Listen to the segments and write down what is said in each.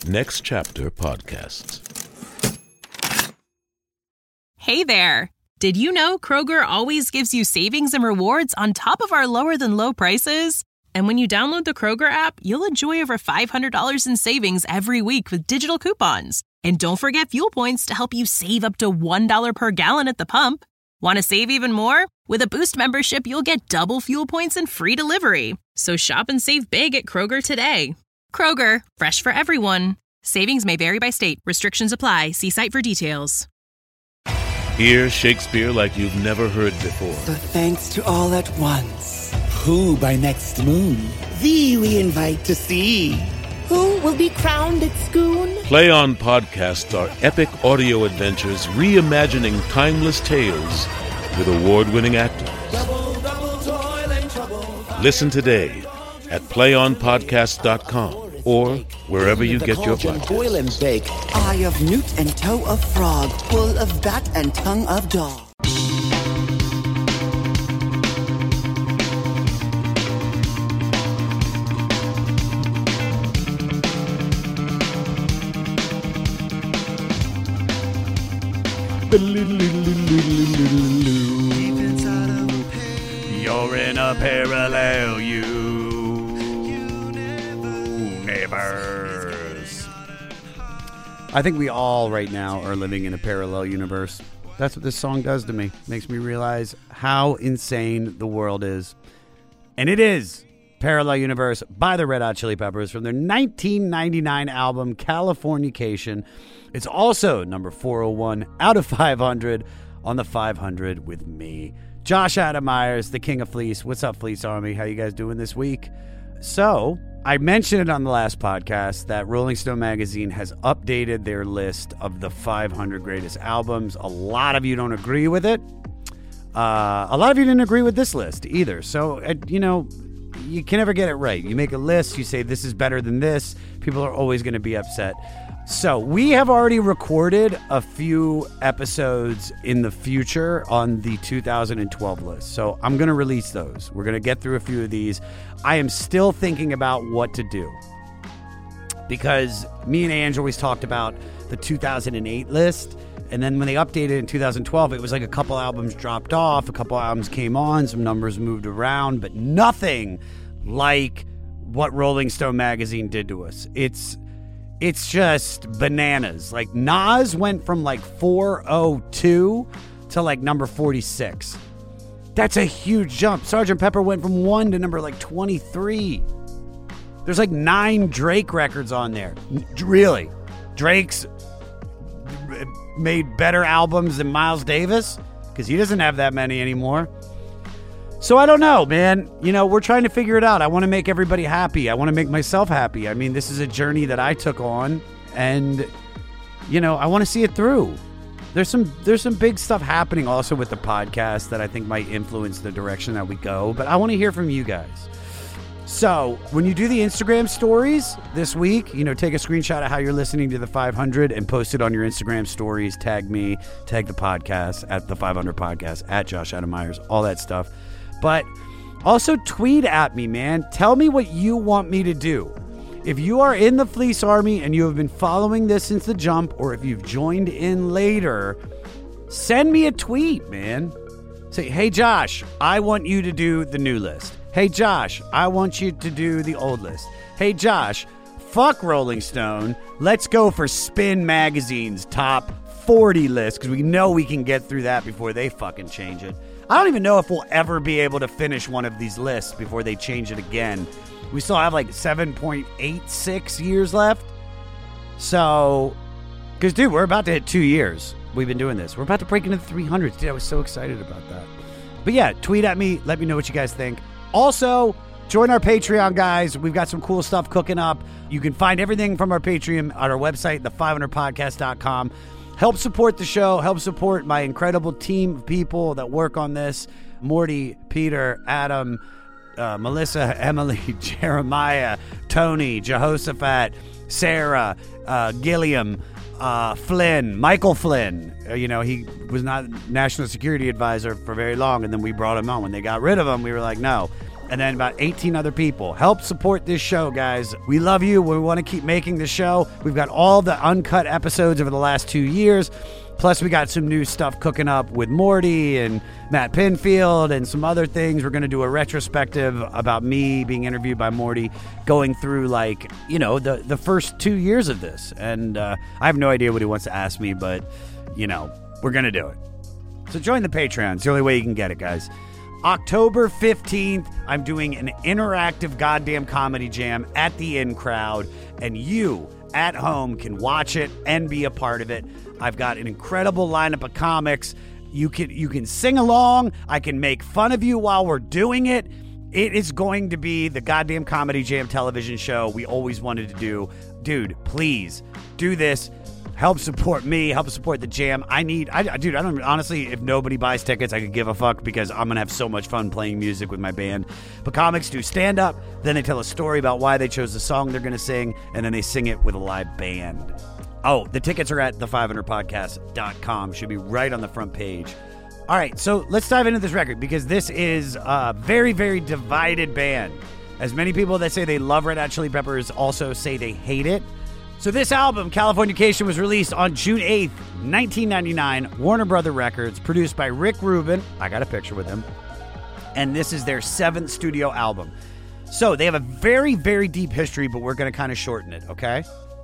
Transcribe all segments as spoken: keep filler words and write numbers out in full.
Next Chapter Podcasts. Hey there. Did you know Kroger always gives you savings and rewards on top of our lower than low prices? And when you download the Kroger app, you'll enjoy over five hundred dollars in savings every week with digital coupons. And don't forget fuel points to help you save up to one dollar per gallon at the pump. Want to save even more? With a Boost membership, you'll get double fuel points and free delivery. So shop and save big at Kroger today. Kroger, fresh for everyone. Savings may vary by state. Restrictions apply. See site for details. Hear Shakespeare like you've never heard before. The thanks to all at once. Who by next moon? Thee we invite to see. Who will be crowned at Scone? Play On Podcasts are epic audio adventures reimagining timeless tales with award-winning actors. Double, double toil and trouble. Listen today at play on podcast dot com or wherever you get your podcasts. Boil and bake. Eye of newt and toe of frog. Full of bat and tongue of dog. You're in a parallel universe. I think we all right now are living in a parallel universe. That's what this song does to me. Makes me realize how insane the world is. And it is Parallel Universe by the Red Hot Chili Peppers from their nineteen ninety-nine album Californication. It's also number four oh one out of five hundred on the five hundred with me, Josh Adam Myers, the King of Fleece. What's up, Fleece Army? How you guys doing this week? So, I mentioned it on the last podcast that Rolling Stone magazine has updated their list of the five hundred greatest albums. A lot of you don't agree with it. Uh, a lot of you didn't agree with this list either. So, uh, you know, you can never get it right. You make a list, you say this is better than this. People are always going to be upset. So we have already recorded a few episodes in the future on the two thousand twelve list. So I'm going to release those. We're going to get through a few of these. I am still thinking about what to do because me and Ange always talked about the two thousand eight list. And then when they updated in two thousand twelve, it was like a couple albums dropped off, a couple albums came on, some numbers moved around, but nothing like what Rolling Stone magazine did to us. It's It's just bananas. Like Nas went from like four oh two to like number forty-six. That's a huge jump. Sergeant Pepper went from one to number like twenty-three. There's like nine Drake records on there. Really? Drake's made better albums than Miles Davis? Because he doesn't have that many anymore. So I don't know, man. You know, we're trying to figure it out. I want to make everybody happy. I want to make myself happy. I mean, this is a journey that I took on, and, you know, I want to see it through. There's some there's some big stuff happening also with the podcast that I think might influence the direction that we go, but I want to hear from you guys. So when you do the Instagram stories this week, you know, take a screenshot of how you're listening to the five hundred and post it on your Instagram stories. Tag me, tag the podcast at the five hundred podcast, at Josh Adam Myers, all that stuff. But also tweet at me, man. Tell me what you want me to do. If you are in the Fleece Army and you have been following this since the jump, or if you've joined in later, send me a tweet, man. Say, hey, Josh, I want you to do the new list. Hey, Josh, I want you to do the old list. Hey, Josh, fuck Rolling Stone. Let's go for Spin Magazine's top forty list, because we know we can get through that before they fucking change it. I don't even know if we'll ever be able to finish one of these lists before they change it again. We still have like seven point eight six years left. So, because, dude, we're about to hit two years. We've been doing this. We're about to break into the three hundreds. Dude, I was so excited about that. But yeah, tweet at me. Let me know what you guys think. Also, join our Patreon, guys. We've got some cool stuff cooking up. You can find everything from our Patreon on our website, the five hundred podcast dot com. Help support the show. Help support my incredible team of people that work on this. Morty, Peter, Adam, uh, Melissa, Emily, Jeremiah, Tony, Jehoshaphat, Sarah, uh, Gilliam, uh, Flynn, Michael Flynn. Uh, you know, he was not National Security Advisor for very long, and then we brought him on. When they got rid of him, we were like, no. and then about eighteen other people. Help support this show, guys. We love you. We want to keep making the show. We've got all the uncut episodes over the last two years. Plus, we got some new stuff cooking up with Morty and Matt Pinfield and some other things. We're going to do a retrospective about me being interviewed by Morty, going through, like, you know, the, the first two years of this. And uh, I have no idea what he wants to ask me, but, you know, we're going to do it. So join the Patreon. It's the only way you can get it, guys. October fifteenth, I'm doing an interactive goddamn comedy jam at the In Crowd, and you at home can watch it and be a part of it. I've got an incredible lineup of comics. You can you can sing along. I can make fun of you while we're doing it. It is going to be the goddamn Comedy Jam television show we always wanted to do. Dude, please do this. Help support me. Help support the jam. I need, I, dude, I don't, honestly, if nobody buys tickets, I could give a fuck because I'm going to have so much fun playing music with my band. But comics do stand up. Then they tell a story about why they chose the song they're going to sing. And then they sing it with a live band. Oh, the tickets are at the five hundred podcast dot com. Should be right on the front page. All right, so let's dive into this record because this is a very, very divided band. As many people that say they love Red Hot Chili Peppers also say they hate it. So this album, Californication, was released on June eighth, nineteen ninety-nine, Warner Brother Records, produced by Rick Rubin. I got a picture with him. And this is their seventh studio album. So they have a very, very deep history, but we're going to kind of shorten it, okay?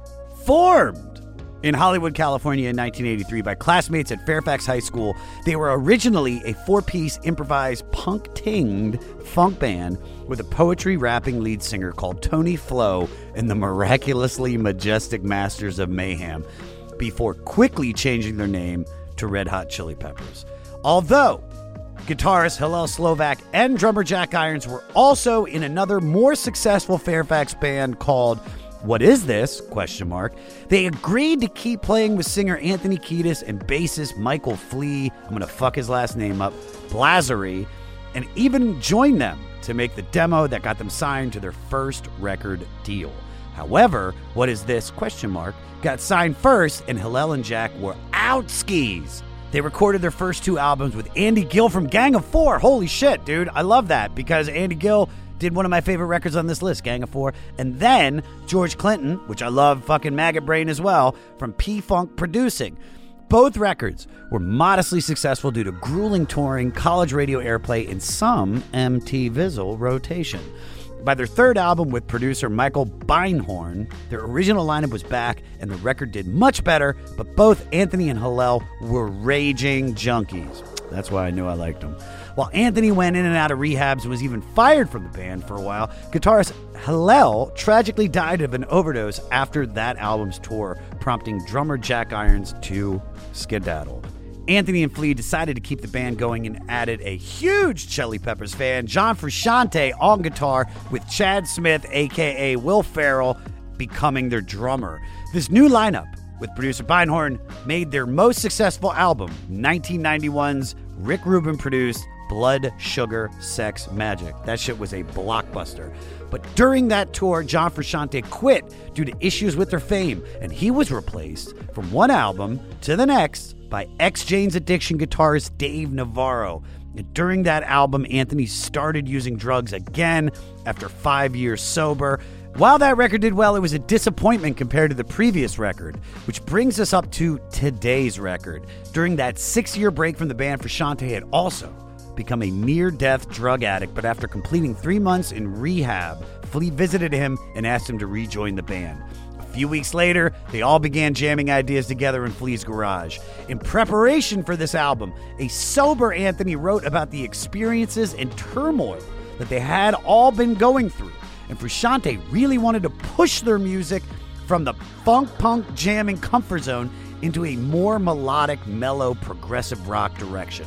Formed in Hollywood, California in nineteen eighty-three by classmates at Fairfax High School, they were originally a four-piece improvised punk-tinged funk band with a poetry-rapping lead singer called Tony Flo and the miraculously majestic Masters of Mayhem, before quickly changing their name to Red Hot Chili Peppers. Although guitarist Hillel Slovak and drummer Jack Irons were also in another more successful Fairfax band called What Is This? Question mark. They agreed to keep playing with singer Anthony Kiedis and bassist Michael Flea, I'm going to fuck his last name up, Blazary, and even join them to make the demo that got them signed to their first record deal. However, What Is This? Question mark got signed first, and Hillel and Jack were out skis. They recorded their first two albums with Andy Gill from Gang of Four. Holy shit, dude. I love that because Andy Gill did one of my favorite records on this list, Gang of Four. And then George Clinton, which I love fucking Maggot Brain as well, from P-Funk producing. Both records were modestly successful due to grueling touring, college radio airplay, and some M T Vizzle rotation. By their third album with producer Michael Beinhorn, their original lineup was back and the record did much better, but both Anthony and Hillel were raging junkies. That's why I knew I liked them. While Anthony went in and out of rehabs and was even fired from the band for a while, guitarist Hillel tragically died of an overdose after that album's tour, prompting drummer Jack Irons to skedaddle. Anthony and Flea decided to keep the band going and added a huge Chili Peppers fan, John Frusciante, on guitar, with Chad Smith, a k a. Will Ferrell, becoming their drummer. This new lineup, with producer Beinhorn, made their most successful album, nineteen ninety-one's Rick Rubin produced Blood, Sugar, Sex, Magic. That shit was a blockbuster. But during that tour, John Frusciante quit due to issues with their fame, and he was replaced from one album to the next by ex-Jane's Addiction guitarist Dave Navarro. And during that album, Anthony started using drugs again after five years sober. While that record did well, it was a disappointment compared to the previous record, which brings us up to today's record. During that six-year break from the band, Frusciante had also become a near-death drug addict, but after completing three months in rehab, Flea visited him and asked him to rejoin the band. A few weeks later, they all began jamming ideas together in Flea's garage. In preparation for this album, a sober Anthony wrote about the experiences and turmoil that they had all been going through. And Frusciante really wanted to push their music from the funk-punk jamming comfort zone into a more melodic, mellow, progressive rock direction.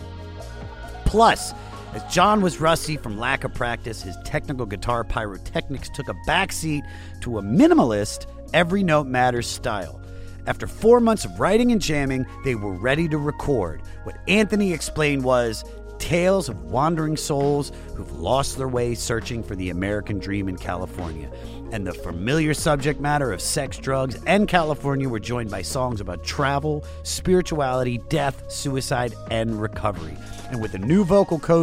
Plus, as John was rusty from lack of practice, his technical guitar pyrotechnics took a backseat to a minimalist, every note matters style. After four months of writing and jamming, they were ready to record. What Anthony explained was tales of wandering souls who've lost their way searching for the American dream in California. And the familiar subject matter of sex, drugs, and California were joined by songs about travel, spirituality, death, suicide, and recovery. And with a new vocal coach,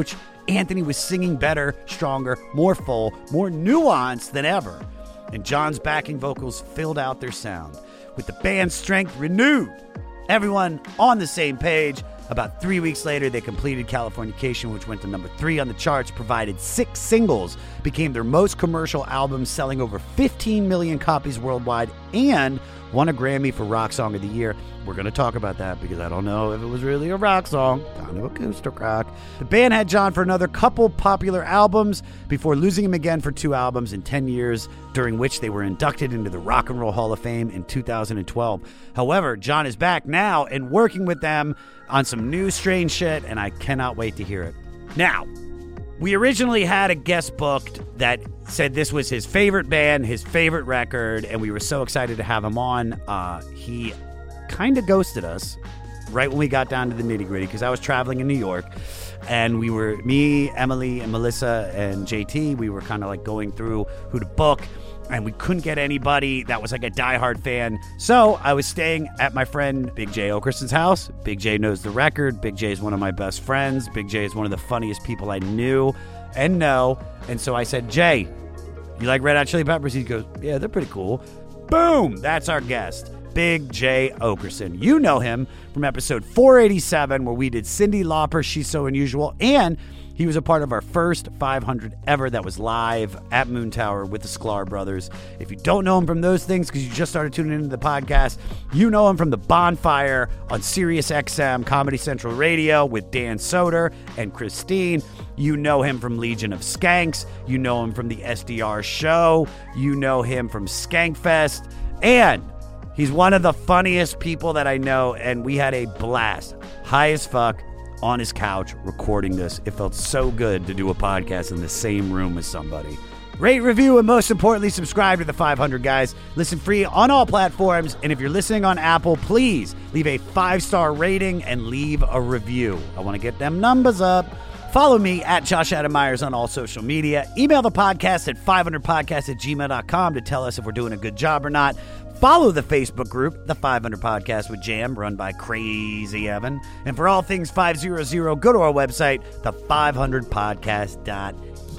Anthony was singing better, stronger, more full, more nuanced than ever. And John's backing vocals filled out their sound, with the band's strength renewed. Everyone on the same page. About three weeks later, they completed Californication, which went to number three on the charts, provided six singles, became their most commercial album, selling over fifteen million copies worldwide, and won a Grammy for Rock Song of the Year. We're going to talk about that because I don't know if it was really a rock song, kind of acoustic rock. The band had John for another couple popular albums before losing him again for two albums in ten years, during which they were inducted into the Rock and Roll Hall of Fame in two thousand twelve. However, John is back now and working with them on some new strange shit, and I cannot wait to hear it. Now, we originally had a guest booked that said this was his favorite band, his favorite record, and we were so excited to have him on. Uh, he kind of ghosted us right when we got down to the nitty-gritty because I was traveling in New York, and we were, me, Emily, and Melissa, and J T, we were kind of like going through who to book, and we couldn't get anybody that was like a diehard fan. So I was staying at my friend Big J Okerson's house. Big J knows the record. Big J is one of my best friends. Big J is one of the funniest people I knew and know. And so I said, Jay, you like Red Hot Chili Peppers? He goes, yeah, they're pretty cool. Boom! That's our guest, Big J Okerson. You know him from episode four eighty-seven, where we did Cyndi Lauper, She's So Unusual, and he was a part of our first five hundred ever that was live at Moon Tower with the Sklar brothers. If you don't know him from those things because you just started tuning into the podcast, you know him from the Bonfire on Sirius X M Comedy Central Radio with Dan Soder and Christine. You know him from Legion of Skanks. You know him from the S D R Show. You know him from Skankfest. And he's one of the funniest people that I know, and we had a blast. High as fuck. On his couch recording this. It felt so good to do a podcast in the same room with somebody. Rate, review, and most importantly, subscribe to the five hundred Guys. Listen free on all platforms. And if you're listening on Apple, please leave a five-star rating and leave a review. I want to get them numbers up. Follow me at Josh Adam Myers on all social media. Email the podcast at five hundred podcast at gmail dot com to tell us if we're doing a good job or not. Follow the Facebook group, The five hundred Podcast with Jam, run by Crazy Evan. And for all things five hundred, go to our website, the five hundred podcast dot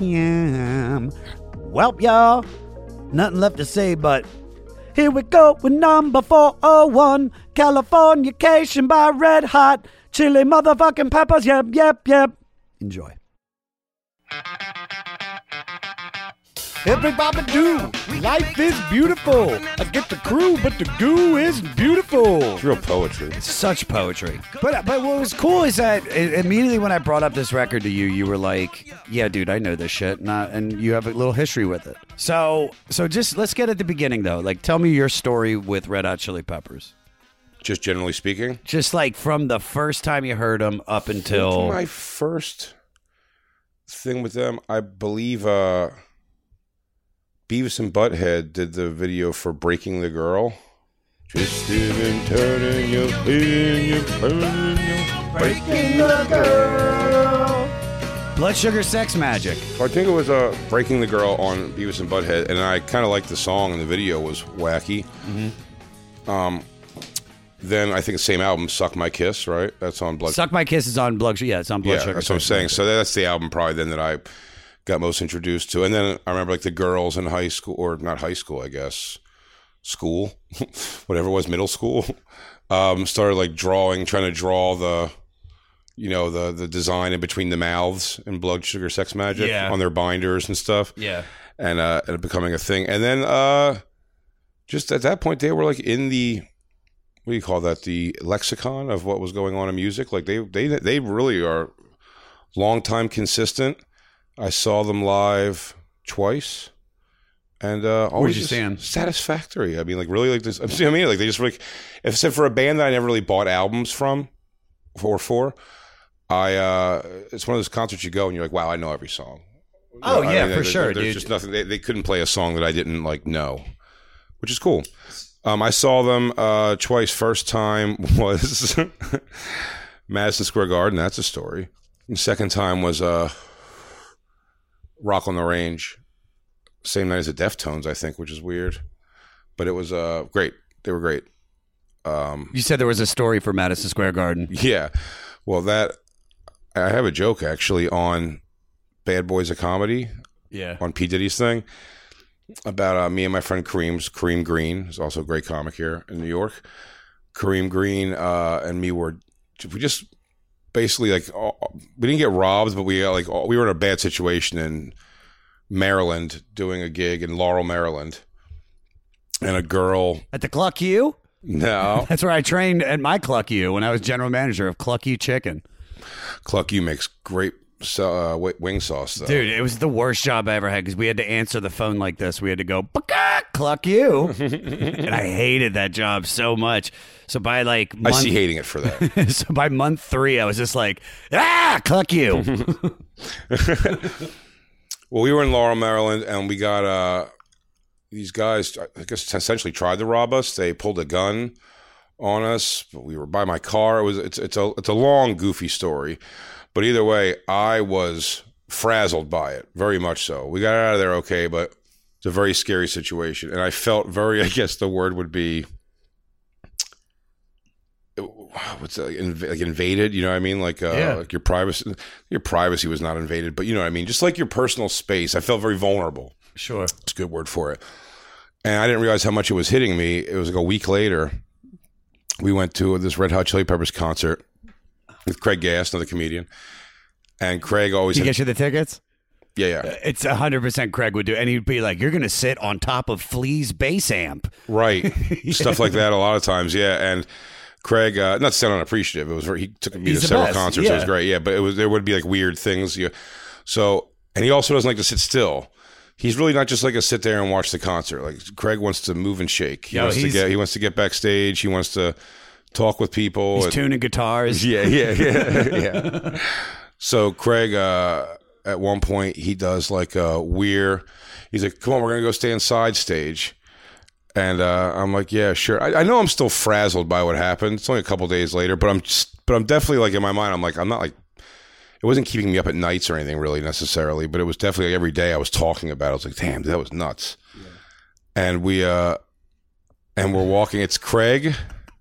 com. Well, y'all, nothing left to say but here we go with number four oh one, Californication by Red Hot Chili Motherfucking Peppers. Yep, yep, yep. Enjoy. Everybody do. Life is beautiful. I get the crew, but the goo is beautiful. It's real poetry. It's such poetry. But but what was cool is that immediately when I brought up this record to you, you were like, yeah, dude, I know this shit. Not, and you have a little history with it. So so just let's get at the beginning, though. Like, tell me your story with Red Hot Chili Peppers. Just generally speaking? Just like from the first time you heard them up until... My first thing with them, I believe... uh Beavis and Butthead did the video for Breaking the Girl. Twisting and turning, you're spinning, you're turning, you're breaking the girl. Blood Sugar Sex Magic. So I think it was uh, Breaking the Girl on Beavis and Butthead, and I kind of liked the song, and the video was wacky. Mm-hmm. Um, then I think the same album, Suck My Kiss, right? That's on Blood. Suck My Kiss is on Blood Sugar. Yeah, it's on Blood yeah, Sugar. That's what I'm saying. So that's the album probably then that I got most introduced to. And then I remember like the girls in high school, or not high school, I guess, school, whatever it was, middle school, um, started like drawing, trying to draw the, you know, the the design in between the mouths in Blood Sugar Sex Magic yeah. on their binders and stuff. Yeah. And uh, and it becoming a thing. And then uh, just at that point, they were like in the, what do you call that? The lexicon of what was going on in music. Like they they they really are long time consistent. I saw them live twice, and uh, always you stand? Satisfactory. I mean, like really, like this. I mean, like they just like, except for a band that I never really bought albums from, or for, I uh, it's one of those concerts you go and you're like, wow, I know every song. Oh you know, yeah, I mean, for there, sure, there's dude. just nothing. They, they couldn't play a song that I didn't like know, which is cool. Um, I saw them uh, twice. First time was Madison Square Garden. That's a story. And second time was uh. Rock on the Range, same night as the Deftones, I think, which is weird, but it was uh great. They were great. Um, you said there was a story for Madison Square Garden. Yeah, well, that I have a joke actually on Bad Boys of Comedy. Yeah. On P. Diddy's thing. About uh, me and my friend Kareem's Kareem Green, who's also a great comic here in New York. Kareem Green uh, and me were we just basically like we didn't get robbed, but we got like we were in a bad situation in Maryland doing a gig in Laurel, Maryland, and a girl at the Cluck U. No, that's where I trained at my Cluck U when I was general manager of Cluck U Chicken. Cluck U makes great. So, uh, wing sauce, though. Dude, it was the worst job I ever had because we had to answer the phone like this. We had to go, Cluck you. And I hated that job so much. So by like month, I see hating it for that. So by month three, I was just like, ah, Cluck you. Well, we were in Laurel, Maryland, and we got uh, these guys, I guess, essentially tried to rob us. They pulled a gun on us. But we were by my car. It was it's it's a it's a long, goofy story. But either way, I was frazzled by it, very much so. We got out of there okay, but it's a very scary situation. And I felt very, I guess the word would be, what's that, like, like invaded, you know what I mean? Like, uh, yeah. like your privacy, your privacy was not invaded, but you know what I mean? Just like your personal space. I felt very vulnerable. Sure. It's a good word for it. And I didn't realize how much it was hitting me. It was like a week later, we went to this Red Hot Chili Peppers concert with Craig Gass, another comedian. And Craig always... Did he had, get you the tickets? Yeah, yeah. It's one hundred percent Craig would do. And he'd be like, you're going to sit on top of Flea's bass amp. Right. Yeah. Stuff like that a lot of times, yeah. And Craig, uh, not to sound unappreciative, it was very, he took me He's to several best. concerts. Yeah. It was great, yeah. But it was there would be like weird things. You, so, and he also doesn't like to sit still. He's really not just like a sit there and watch the concert. Like Craig wants to move and shake. He Yo, wants to he's- get he wants to get backstage. He wants to talk with people. He's and- tuning guitars. Yeah, yeah, yeah, yeah. So Craig, uh, at one point, he does like a weird. He's like, "Come on, we're gonna go stay inside stage," and uh, I'm like, "Yeah, sure." I, I know I'm still frazzled by what happened. It's only a couple days later, but I'm just, but I'm definitely like in my mind, I'm like, I'm not like. It wasn't keeping me up at nights or anything really necessarily, but it was definitely like every day I was talking about it. I was like, "Damn, that was nuts." Yeah. And we, uh, and we're walking. It's Craig.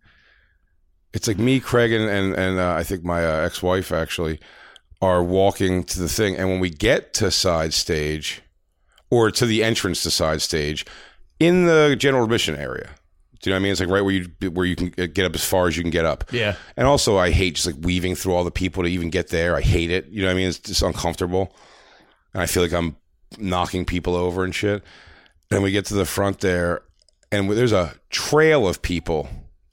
It's like me, Craig, and and, and uh, I think my uh, ex-wife actually are walking to the thing. And when we get to side stage, or to the entrance to side stage, in the general admission area, do you know what I mean? It's like right where you where you can get up as far as you can get up. Yeah. And And also, I hate just like weaving through all the people to even get there. I hate it. You know what I mean? It's just uncomfortable. And I feel like I'm knocking people over and shit. And we get to the front there, and there's a trail of people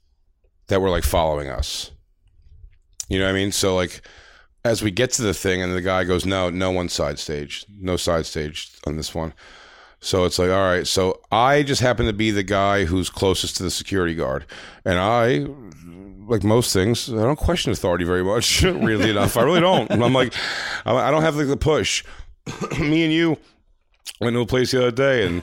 that were like following us. You know what I mean? So like, as we get to the thing, and the guy goes, "No, no one side stage, no side stage on this one." So it's like, all right. So I just happen to be the guy who's closest to the security guard, and I, like most things, I don't question authority very much. Really enough, I really don't. I'm like, I don't have like the push. Me and you went to a place the other day, and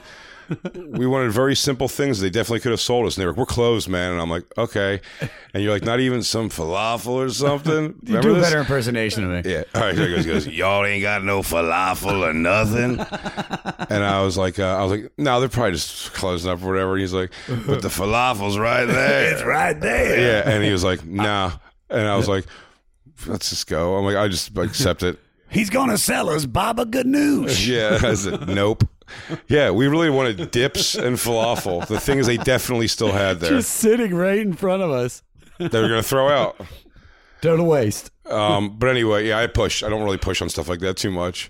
we wanted very simple things. They definitely could have sold us. And they were like, "We're closed, man." And I'm like, "Okay." And you're like, "Not even some falafel or something?" you Remember do a this? better impersonation of me. Yeah. All right. So he goes, he goes, "Y'all ain't got no falafel or nothing." And I was like, uh, I was like, "No, they're probably just closing up or whatever." And he's like, "But the falafel's right there." It's right there. Yeah. And he was like, "Nah." And I was like, "Let's just go." I'm like, I just accept it. He's going to sell us Baba Ganoush. Yeah. I said, nope. Yeah, we really wanted dips and falafel. The thing is, they definitely still had there. Just sitting right in front of us. They were going to throw out. Total waste. Um, but anyway, yeah, I push. I don't really push on stuff like that too much.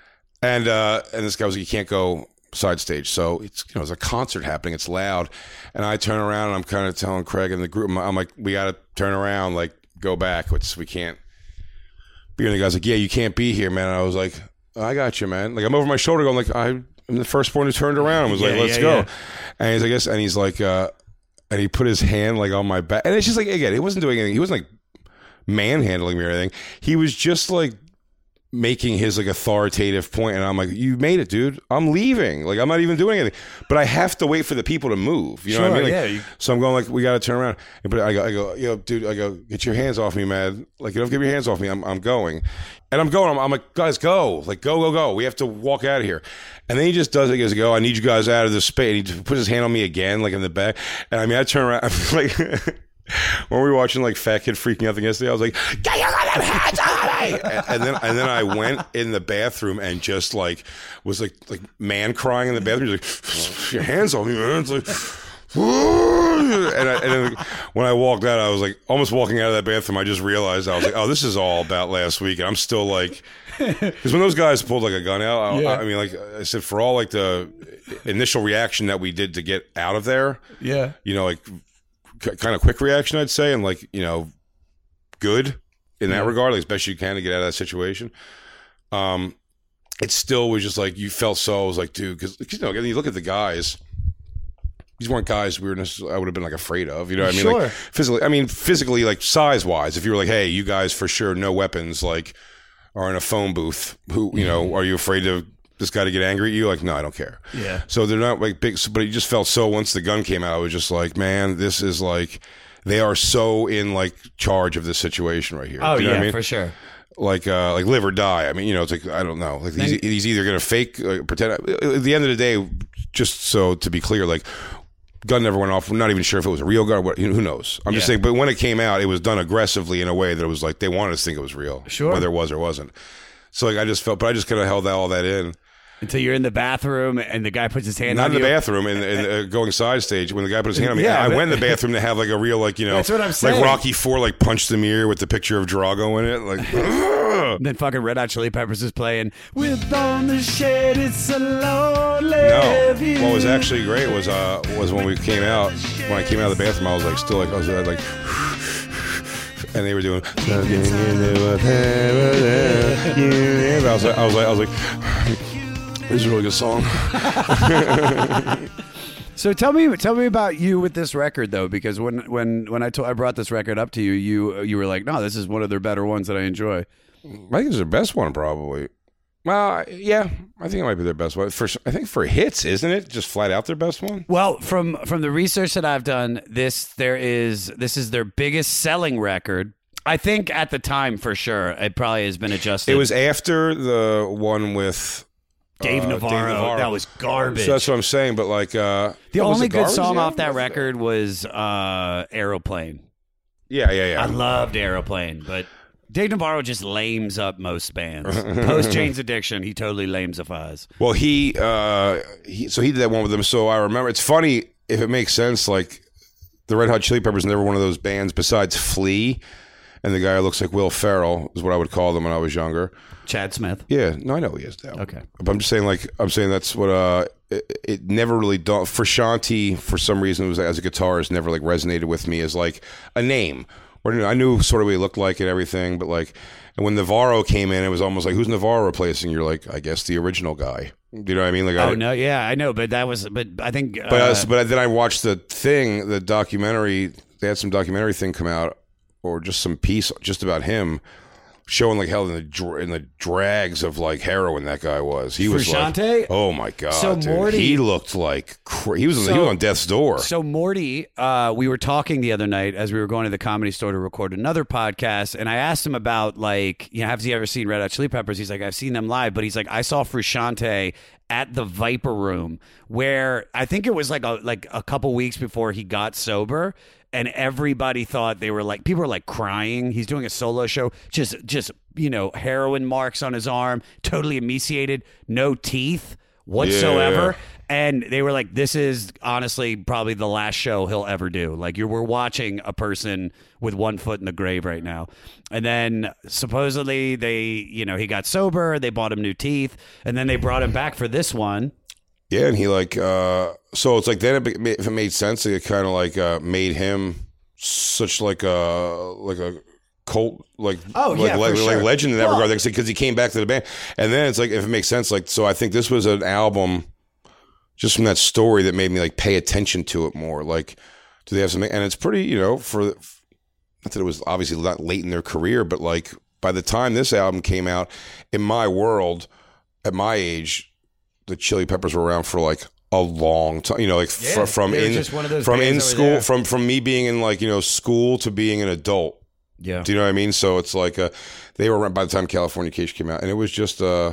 And uh, and this guy was like, "You can't go side stage." So it's, you know, there's a concert happening. It's loud. And I turn around and I'm kind of telling Craig and the group, I'm like, "We got to turn around, like go back. It's, we can't be." And the guy's like, "Yeah, you can't be here, man." And I was like, "I got you, man." Like I'm over my shoulder going like, I. I'm the first one who turned around and was Yeah, like, "Let's yeah, go." yeah. And he's like, "Yes," and he's like, uh, and he put his hand like on my back, and it's just like, again, he wasn't doing anything. He wasn't like manhandling me or anything. He was just like making his like authoritative point, and I'm like, "You made it, dude. I'm leaving. Like I'm not even doing anything, but I have to wait for the people to move." You know Sure, what I mean? Like, yeah, you- so I'm going like, "We got to turn around." But I go, I go, "Yo, dude," I go, "Get your hands off me, man. Like you don't get your hands off me. I'm, I'm going." And I'm going. I'm, I'm like, "Guys, go! Like, go, go, go! We have to walk out of here." And then he just does it. He goes, "Go! I need you guys out of this space." And he puts his hand on me again, like in the back. And I mean, I turn around. I'm like, when we were watching like Fat Kid Freaking Out thing yesterday, I was like, "Get your your hands off me! And, and then and then I went in the bathroom and just like was like like man crying in the bathroom. He's like, your hands off me, man. It's like, and, I, and then when I walked out, I was like almost walking out of that bathroom. I just realized I was like, oh, this is all about last week, and I'm still like, because when those guys pulled like a gun out, I, Yeah. I mean, like I said, for all like the initial reaction that we did to get out of there, Yeah. you know, like c- kind of quick reaction, I'd say, and like you know, good in that Yeah. regard, like as best you can to get out of that situation. Um, it still was just like you felt so. I was like, dude, because you know, you look at the guys. These weren't guys we were necessarily, I would have been like afraid of, you know what I mean? Sure. Like physically, I mean, physically, like size wise, if you were like, hey, you guys for sure, no weapons, like are in a phone booth, who, you know, are you afraid of this guy to get angry at you? Like, no, I don't care. Yeah. So they're not like big, but you just felt so once the gun came out, I was just like, man, this is like, they are so in like charge of this situation right here. Oh, Do you know yeah, what I mean? for sure. Like, uh, like live or die. I mean, you know, it's like, I don't know. Like he's, he's either going to fake, uh, pretend. At the end of the day, just so to be clear, like, gun never went off. I'm not even sure if it was a real gun. What, who knows? I'm just Yeah. saying. But when it came out, it was done aggressively in a way that it was like they wanted us to think it was real, Sure. whether it was or wasn't. So like I just felt, but I just kind of held that, all that in. Until you're in the bathroom and the guy puts his hand Not on in the you. bathroom, in, in the going side stage when the guy put his hand on me. Yeah, I but- went in the bathroom to have like a real like you know, That's what I'm saying. like Rocky Four, like punched the mirror with the picture of Drago in it, like. And then fucking Red Hot Chili Peppers is playing. With on the shade, it's a lonely No, view. what was actually great was uh was when we came out. When I came out of the bathroom, I was like still like I was uh, like, and they were doing. I was like, I was like, I was like, this is a really good song. So tell me, tell me about you with this record though, because when when when I told I brought this record up to you, you you were like, no, this is one of their better ones that I enjoy. I think it's their best one, probably. Well, yeah, I think it might be their best one. For I think for hits, isn't it? Just flat out their best one. Well, from from the research that I've done, this there is this is their biggest selling record. I think at the time, for sure, it probably has been adjusted. It was after the one with Dave, uh, Navarro. That was garbage. So that's what I'm saying. But like, uh, the was only it good garbage? song Yeah, off that was it? record was uh, Aeroplane. Yeah, yeah, yeah. I loved Aeroplane, but Dave Navarro just lames up most bands. Post Jane's Addiction, he totally lamesifies. Well, he, uh, he, so he did that one with them. So I remember. It's funny if it makes sense. Like the Red Hot Chili Peppers, never one of those bands besides Flea, and the guy who looks like Will Ferrell is what I would call them when I was younger. Chad Smith. Yeah, no, I know he is now. Okay. But I'm just saying, like, I'm saying that's what, uh, it, it never really, dawned, for Shanti, for some reason, it was as a guitarist, never, like, resonated with me as, like, a name. Or, you know, I knew sort of what he looked like and everything, but, like, and when Navarro came in, it was almost like, who's Navarro replacing? You're like, I guess the original guy. Do you know what I mean? Like, Oh I, no, yeah, I know, but that was, but I think, uh, But, uh, but then I watched the thing, the documentary, they had some documentary thing come out, or just some piece just about him, showing like hell in the dra- in the drags of like heroin that guy was. He was Frusciante? like, oh my god, So dude. Morty- he looked like cra- he was So- he was on death's door. So Morty, uh, we were talking the other night as we were going to the Comedy Store to record another podcast, and I asked him about like, you know, have you ever seen Red Hot Chili Peppers? He's like, I've seen them live, but he's like, I saw Frusciante at the Viper Room, where I think it was like a like a couple weeks before he got sober. And everybody thought they were like, people were like crying. He's doing a solo show, just, just you know, heroin marks on his arm, totally emaciated, no teeth whatsoever. Yeah. And they were like, this is honestly probably the last show he'll ever do. Like, you're, we're watching a person with one foot in the grave right now. And then supposedly they, you know, he got sober. They bought him new teeth. And then they brought him back for this one. Yeah, and he like uh, so it's like then it, be- if it made sense, it kind of like uh, made him such like a like a cult like Oh, like, yeah, for like, sure. like legend in that Well- regard because he came back to the band, and then it's like if it makes sense, like so I think this was an album just from that story that made me like pay attention to it more. Like, do they have something? And it's pretty, you know, for not that it was obviously not late in their career, but like by the time this album came out, in my world, at my age, the Chili Peppers were around for like a long time, you know, like Yeah, fr- from they were in just one of those from in bands that were school, there. from from me being in like you know school to being an adult. Yeah. Do you know what I mean? So it's like uh they were around by the time Californication came out, and it was just uh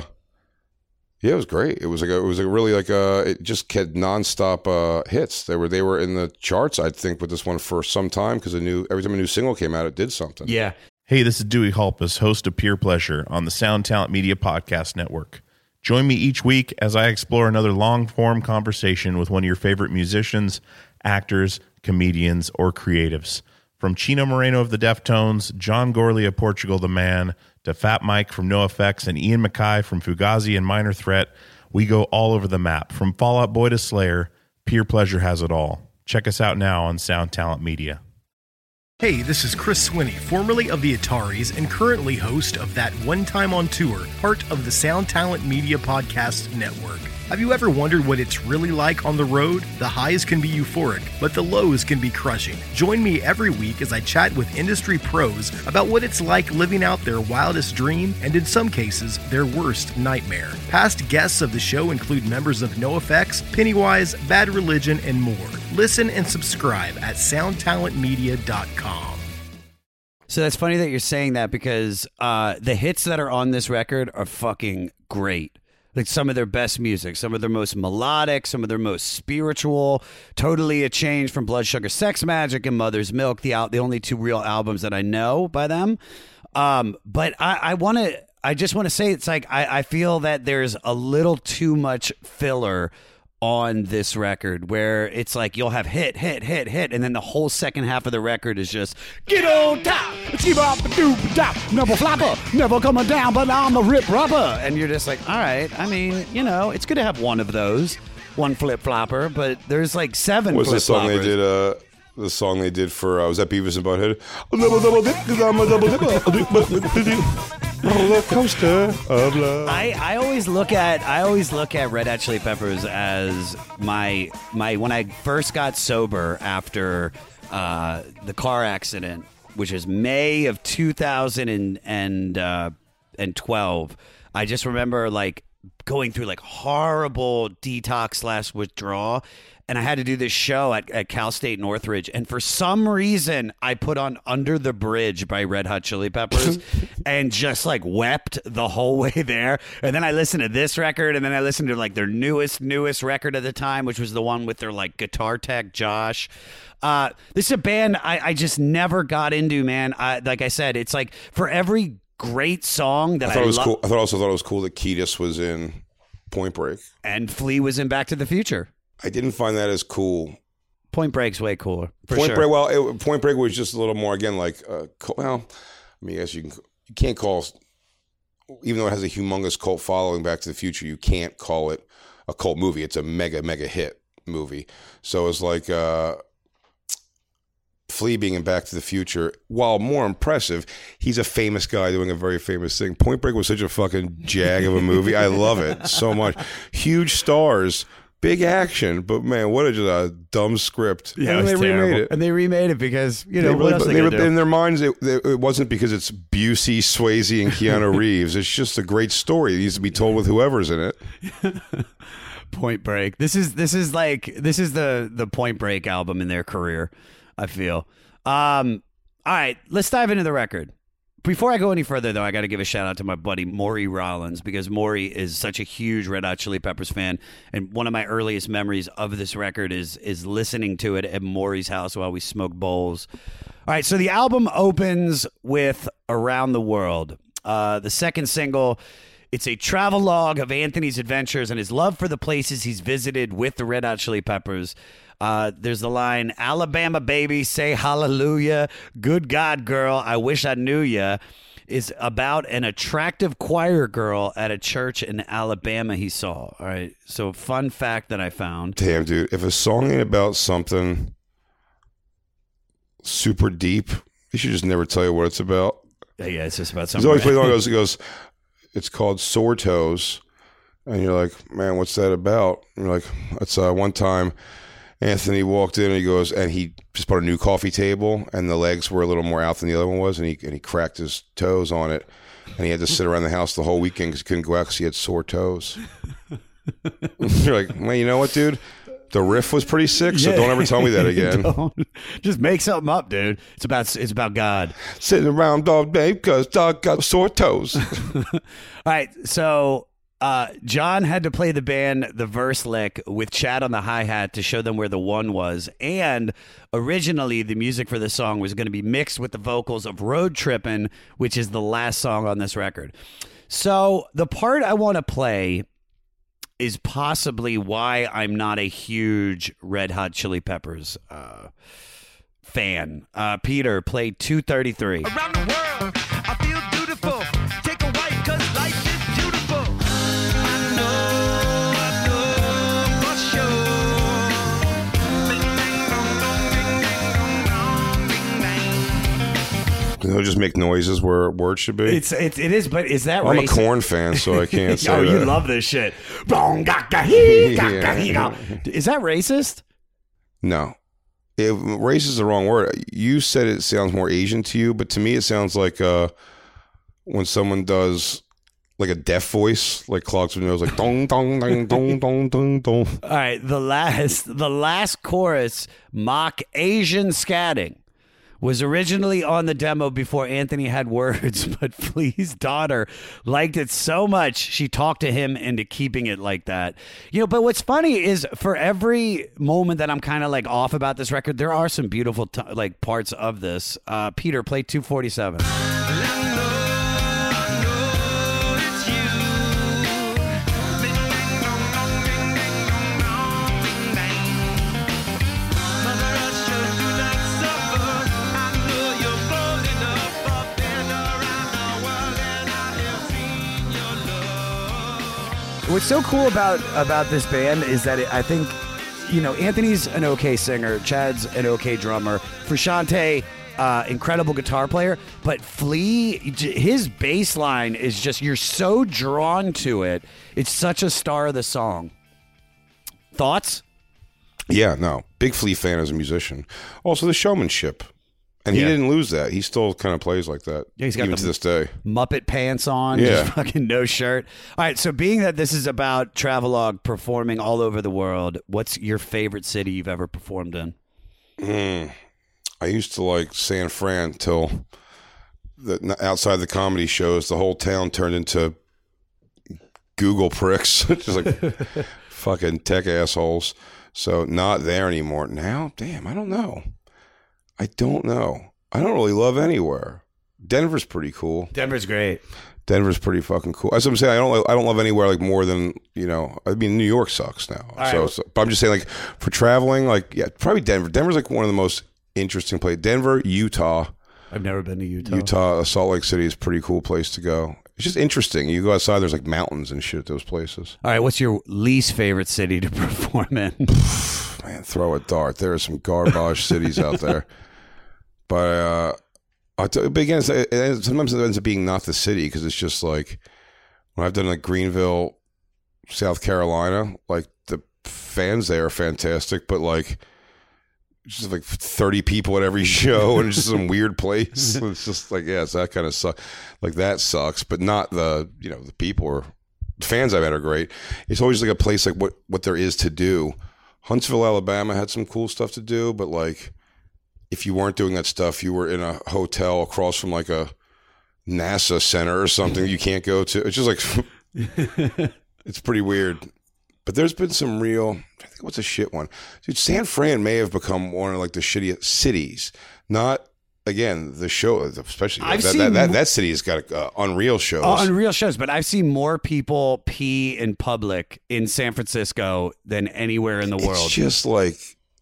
yeah, it was great. It was like a, it was like really like uh it just had nonstop uh hits. They were they were in the charts, I think, with this one for some time because a new every time a new single came out, it did something. Yeah. Hey, this is Dewey Halpus, host of Peer Pleasure on the Sound Talent Media Podcast Network. Join me each week as I explore another long-form conversation with one of your favorite musicians, actors, comedians, or creatives. From Chino Moreno of the Deftones, John Gorley of Portugal the Man, to Fat Mike from NoFX and Ian MacKaye from Fugazi and Minor Threat, we go all over the map. From Fall Out Boy to Slayer, Peer Pleasure has it all. Check us out now on Sound Talent Media. Hey, this is Chris Swinney, formerly of the Ataris and currently host of That One Time on Tour, part of the Sound Talent Media Podcast Network. Have you ever wondered what it's really like on the road? The highs can be euphoric, but the lows can be crushing. Join me every week as I chat with industry pros about what it's like living out their wildest dream and, in some cases, their worst nightmare. Past guests of the show include members of NoFX, Pennywise, Bad Religion, and more. Listen and subscribe at sound talent media dot com. So that's funny that you're saying that because uh, the hits that are on this record are fucking great. Like some of their best music, some of their most melodic, some of their most spiritual. Totally a change from Blood Sugar Sex Magic and Mother's Milk, the al- the only two real albums that I know by them. Um, but I, I want to, I just want to say it's like I, I feel that there's a little too much filler on this record where it's like you'll have hit, hit, hit, hit, and then the whole second half of the record is just get on top, never flapper, never coming down, but I'm a rip rubber, and you're just like, all right. I mean, you know, it's good to have one of those, one flip flopper, but there's like seven. What's flip the song floppers. they did? Uh, the song they did for uh, was that Beavis and Butthead? A double double dip, 'cause I'm a double dipper. Roller coaster of love. I, I always look at I always look at Red Hot Chili Peppers as my my when I first got sober after uh, the car accident, which is May of two thousand and and uh, and twelve. I just remember like going through like horrible detox slash withdrawal. And I had to do this show at, at Cal State Northridge. And for some reason, I put on Under the Bridge by Red Hot Chili Peppers and just like wept the whole way there. And then I listened to this record. And then I listened to like their newest, newest record at the time, which was the one with their like guitar tech, Josh. Uh, this is a band I, I just never got into, man. I, like I said, it's like for every great song that I thought I it was lo- cool. I thought also thought it was cool that Kiedis was in Point Break. And Flea was in Back to the Future. I didn't find that as cool. Point Break's way cooler. For Point sure. Break, well, it, Point Break was just a little more again like, uh, well, I mean, I guess you can you can't call, even though it has a humongous cult following, Back to the Future, you can't call it a cult movie. It's a mega mega hit movie. So it's like uh, Flea being in Back to the Future, while more impressive, he's a famous guy doing a very famous thing. Point Break was such a fucking jag of a movie. I love it so much. Huge stars. Big action, but man, what a, just a dumb script. Yeah, and it was they terrible. remade it. And they remade it because, you know, They what really, else but they they gonna were, do? in their minds, it, it wasn't because it's Busey, Swayze, and Keanu Reeves. It's just a great story. It needs to be told with whoever's in it. Point Break. This is this is like this is the the Point Break album in their career, I feel. Um, all right, let's dive into the record. Before I go any further, though, I got to give a shout out to my buddy Maury Rollins because Maury is such a huge Red Hot Chili Peppers fan, and one of my earliest memories of this record is is listening to it at Maury's house while we smoked bowls. All right, so the album opens with "Around the World," uh, the second single. It's a travelogue of Anthony's adventures and his love for the places he's visited with the Red Hot Chili Peppers. Uh, there's the line, Alabama baby, say hallelujah. Good God, girl, I wish I knew ya. Is about an attractive choir girl at a church in Alabama he saw. All right. So fun fact that I found. Damn, dude. If a song ain't about something super deep, you should just never tell you what it's about. Yeah, yeah it's just about He's something. always plays on. It goes, it goes, it's called Sore Toes. And you're like, man, what's that about? And you're like, that's uh, one time Anthony walked in and he goes, and he just bought a new coffee table, and the legs were a little more out than the other one was, and he and he cracked his toes on it, and he had to sit around the house the whole weekend because he couldn't go out because he had sore toes. You're like, well, you know what, dude? The riff was pretty sick, so Yeah. don't ever tell me that again. Don't. Just make something up, dude. It's about it's about God. Sitting around all day because dog got sore toes. All right, so Uh, John had to play the band the verse lick with Chad on the hi-hat to show them where the one was. And originally, the music for the song was going to be mixed with the vocals of Road Trippin', which is the last song on this record. So the part I want to play is possibly why I'm not a huge Red Hot Chili Peppers uh, fan. Uh, Peter, play two thirty-three. Around the world, I feel beautiful. Take a white, cause life is beautiful. I know, I know for sure. Bing, bang, bong, bong, bing, bang, bong, bing, bang. They'll just make noises where words should be. It's, it, it is, but is that I'm racist? a Korn fan, so I can't say oh, that. you love this shit. Bong, ga, ga, hee, ga, ga, hee, ga. Is that racist? No. It, race is the wrong word. You said it sounds more Asian to you, but to me it sounds like uh, when someone does like a deaf voice, like clogs with nose, like dong dong dong dong dong dong dong. All right, the last the last chorus, mock Asian scatting, was originally on the demo before Anthony had words, but Flea's daughter liked it so much she talked to him into keeping it like that. You know, but what's funny is for every moment that I'm kind of like off about this record, there are some beautiful t- like parts of this. Uh, Peter, play two forty-seven. What's so cool about about this band is that it, I think, you know, Anthony's an okay singer, Chad's an okay drummer, Frusciante, uh, incredible guitar player, but Flea, his bass line is just, you're so drawn to it. It's such a star of the song. Thoughts? Yeah, no. Big Flea fan as a musician. Also, the showmanship. And he Yeah. didn't lose that. He still kind of plays like that, Yeah, he's got even the to this day. Muppet pants on, Yeah. just fucking no shirt. All right, so being that this is about Travelogue performing all over the world, what's your favorite city you've ever performed in? Mm. I used to like San Fran till the, outside the comedy shows, the whole town turned into Google pricks, just like fucking tech assholes. So not there anymore. Now, damn, I don't know. I don't know. I don't really love anywhere. Denver's pretty cool. Denver's great. Denver's pretty fucking cool. As I'm saying, I don't. I don't love anywhere like more than, you know. I mean, New York sucks now. All So, right. so, but I'm just saying, like for traveling, like yeah, probably Denver. Denver's like one of the most interesting places. Denver, Utah. I've never been to Utah. Utah, Salt Lake City is a pretty cool place to go. It's just interesting. You go outside, there's like mountains and shit at those places. All right, what's your least favorite city to perform in? Man, throw a dart. There are some garbage cities out there. But, uh, I t- but again, it's, it, sometimes it ends up being not the city because it's just like when I've done like Greenville, South Carolina, like the fans there are fantastic, but like it's just like thirty people at every show and it's just some weird place. It's just like, yeah, it's that kind of suck. Like that sucks, but not the, you know, the people or the fans I've had are great. It's always like a place like what, what there is to do. Huntsville, Alabama had some cool stuff to do, but like, if you weren't doing that stuff, you were in a hotel across from like a NASA center or something you can't go to. It's just like, it's pretty weird. But there's been some real, I think what's a shit one? Dude, San Fran may have become one of like the shittiest cities. Not, again, the show, especially I've that, seen that, that, mo- that city has got uh, unreal shows. Oh, unreal shows, but I've seen more people pee in public in San Francisco than anywhere in the world. It's just like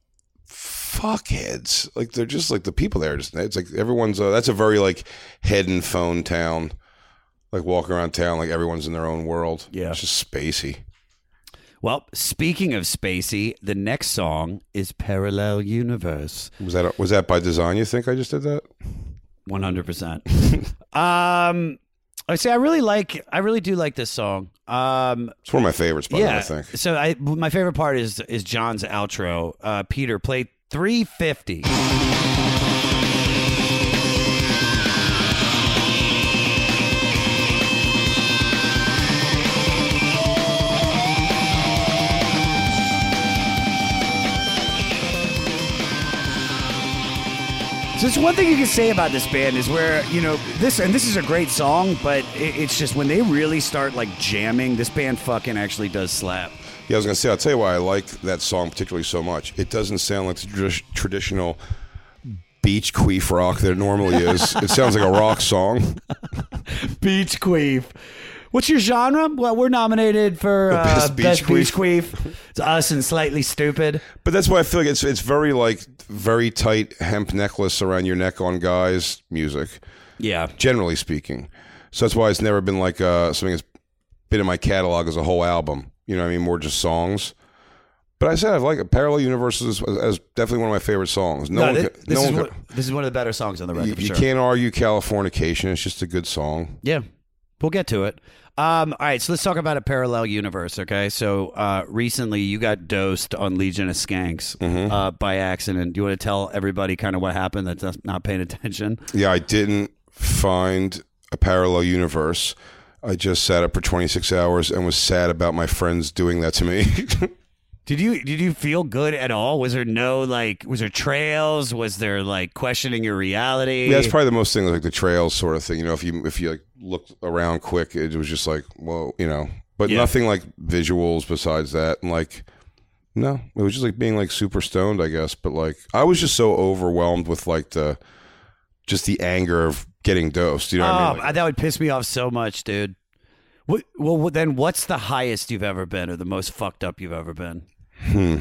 fuckheads. Like they're just like the people there. Just it's like everyone's. Uh, that's a very like head and phone town. Like walking around town, like everyone's in their own world. Yeah, it's just spacey. Well, speaking of spacey, the next song is "Parallel Universe." Was that was that by design? You think I just did that? One hundred percent. Um, I say I really like. I really do like this song. Um, it's one of my favorites. By the way, yeah. I think. So I, my favorite part is is John's outro. Uh, Peter, play three fifty. there's one thing you can say about this band is where, you know, this, and this is a great song, but it, it's just when they really start like jamming, this band fucking actually does slap. Yeah, I was going to say, I'll tell you why I like that song particularly so much. It doesn't sound like the trad- traditional beach queef rock that it normally is. It sounds like a rock song. Beach queef. What's your genre? Well, we're nominated for uh, Best Beach Best Beach Queef. Queef. It's us and Slightly Stupid. But that's why I feel like it's it's very like very tight hemp necklace around your neck on guys music. Yeah. Generally speaking. So that's why it's never been like uh, something that's been in my catalog as a whole album. You know what I mean? More just songs. But I said I like it. Parallel Universes is, is definitely one of my favorite songs. No, No, one thi- ca- this, no is one one, ca- this is one of the better songs on the record, you, for you sure. can't argue Californication. It's just a good song. Yeah. We'll get to it. Um, all right, so let's talk about a parallel universe, okay? So uh, recently you got dosed on Legion of Skanks Mm-hmm. uh, by accident. Do you want to tell everybody kind of what happened that's not paying attention? Yeah, I didn't find a parallel universe. I just sat up for twenty-six hours and was sad about my friends doing that to me. Did you did you feel good at all? Was there no like was there trails? Was there like questioning your reality? Yeah, that's probably the most thing, like the trails sort of thing. You know, if you if you like looked around quick, it was just like, whoa, you know. But Yeah. nothing like visuals besides that. And like, no, it was just like being like super stoned, I guess. But like, I was just so overwhelmed with like the just the anger of getting dosed. You know what I Oh, mean? Like, that would piss me off so much, dude. What, well, what- then what's the highest you've ever been, or the most fucked up you've ever been? Hmm.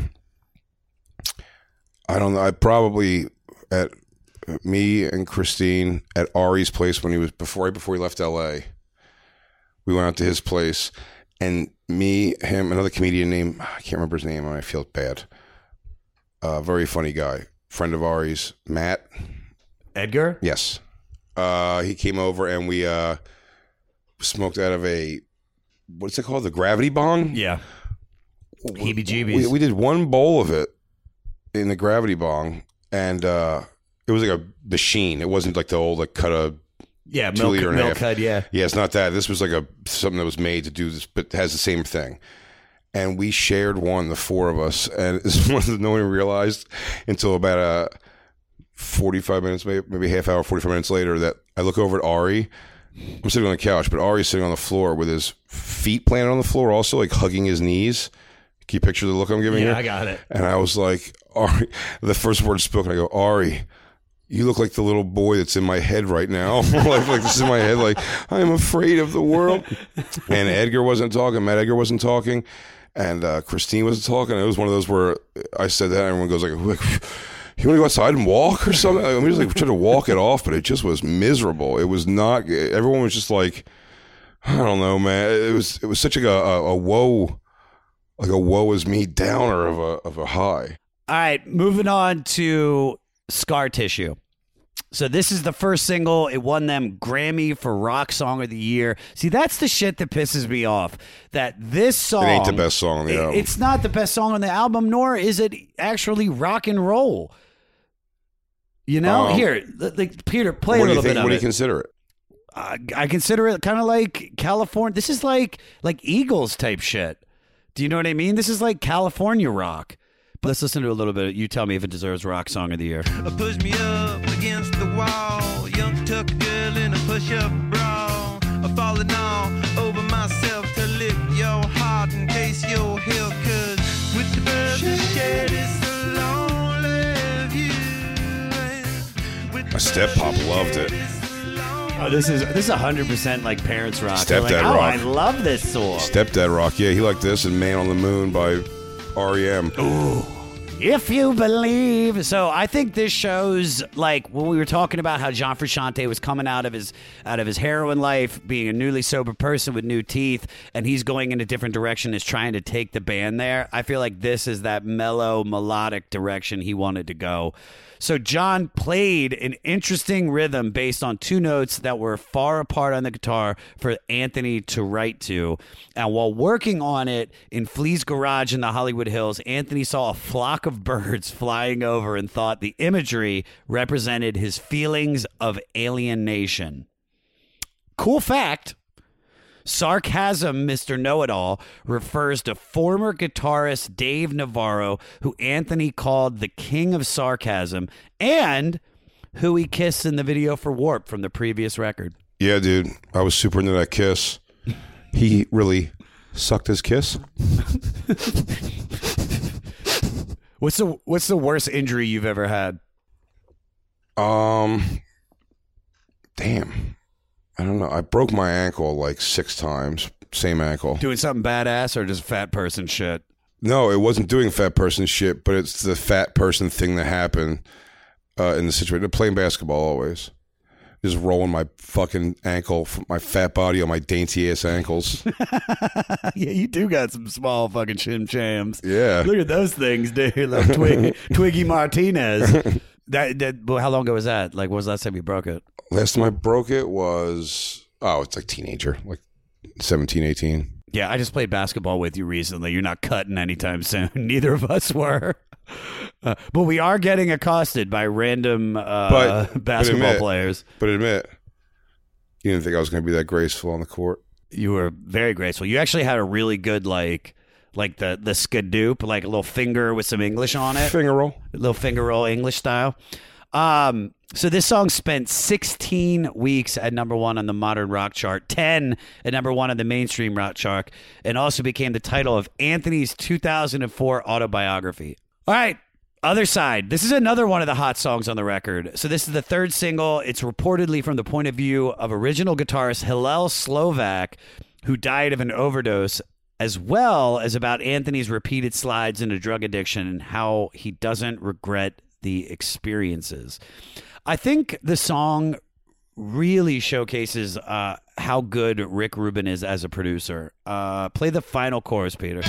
I don't know. I probably at me and Christine at Ari's place when he was before before he left L A. We went out to his place, and me, him, another comedian named I can't remember his name, and I feel bad. Uh, very funny guy, friend of Ari's, Matt. Edgar? Yes. Uh, he came over and we uh, smoked out of a what's it called? The gravity bong. Yeah. Heebie-jeebies. We, we did one bowl of it in the gravity bong, and uh, it was like a machine. It wasn't like the old like cut a Yeah, two milk, liter and a milk half. cud, yeah. Yeah, it's not that. This was like a something that was made to do this, but has the same thing. And we shared one, the four of us, and it's one that no one realized until about a forty-five minutes, maybe maybe half hour, forty-five minutes later, that I look over at Ari. I'm sitting on the couch, but Ari's sitting on the floor with his feet planted on the floor, also like hugging his knees. Can you picture the look I'm giving you? Yeah, I got it. And I was like, Ari, the first word spoken, I go, Ari, you look like the little boy that's in my head right now. like, like this is in my head, like, I'm afraid of the world. And Edgar wasn't talking, Matt Edgar wasn't talking, and uh, Christine wasn't talking. It was one of those where I said that, and everyone goes like, you want to go outside and walk or something? I mean, just like trying to walk it off, but it just was miserable. It was not, everyone was just like, I don't know, man. It was, it was such like a, a, a woe, like a woe is me downer of a, of a high. All right, moving on to Scar Tissue. So this is the first single. It won them Grammy for Rock Song of the Year. See, that's the shit that pisses me off. That this song... It ain't the best song on the it- album. It's not the best song on the album, nor is it actually rock and roll. You know? Um, Here, like, Peter, play what a do you little think? bit of What do it. you consider it? Uh, I consider it kind of like California. This is like like Eagles type shit. Do you know what I mean? This is like California rock. But let's listen to a little bit. You tell me if it deserves Rock Song of the Year. Push me up against the wall. Young tuck girl in a push-up bra. I'm falling all over myself to lift your heart in case you're here. Cause with the birds that shed, it's a lonely view. My step-pop loved it. Oh, this is this is one hundred percent like parents rock. They're Stepdad like, oh, rock. I love this song. Stepdad Rock. Yeah, he liked this and Man on the Moon by R E M. Ooh. If you believe. So I think this shows, like, when we were talking about how John Frusciante was coming out of his out of his heroin life, being a newly sober person with new teeth, and he's going in a different direction, is trying to take the band there. I feel like this is that mellow, melodic direction he wanted to go. So John played an interesting rhythm based on two notes that were far apart on the guitar for Anthony to write to. And while working on it in Flea's garage in the Hollywood Hills, Anthony saw a flock of birds flying over and thought the imagery represented his feelings of alienation. Cool fact. Sarcasm, Mister Know-It-All, refers to former guitarist Dave Navarro, who Anthony called the king of sarcasm, and who he kissed in the video for Warp from the previous record. Yeah, dude. I was super into that kiss. He really sucked his kiss. What's the What's the worst injury you've ever had? Um, damn. I don't know. I broke my ankle like six times. Same ankle. Doing something badass or just fat person shit? No, it wasn't doing fat person shit, but it's the fat person thing that happened uh, in the situation. Playing basketball always. Just rolling my fucking ankle, my fat body on my dainty ass ankles. Yeah, you do got some small fucking chim chams. Yeah. Look at those things, dude. Like Twig, Twiggy Martinez. That, that, well, how long ago was that? Like, when was the last time you broke it? Last time I broke it was, oh, it's like teenager, like seventeen, eighteen. Yeah, I just played basketball with you recently. You're not cutting anytime soon. Neither of us were. Uh, but we are getting accosted by random uh, but, basketball but admit, players. But admit, you didn't think I was going to be that graceful on the court. You were very graceful. You actually had a really good, like, like the, the skadoop, like a little finger with some English on it. Finger roll. A little finger roll English style. Um, so this song spent sixteen weeks at number one on the modern rock chart, ten at number one on the mainstream rock chart, and also became the title of Anthony's two thousand four autobiography. All right, other side. This is another one of the hot songs on the record. So this is the third single. It's reportedly from the point of view of original guitarist Hillel Slovak, who died of an overdose, as well as about Anthony's repeated slides into drug addiction and how he doesn't regret the experiences. I think the song really showcases uh, how good Rick Rubin is as a producer. Uh, play the final chorus, Peter.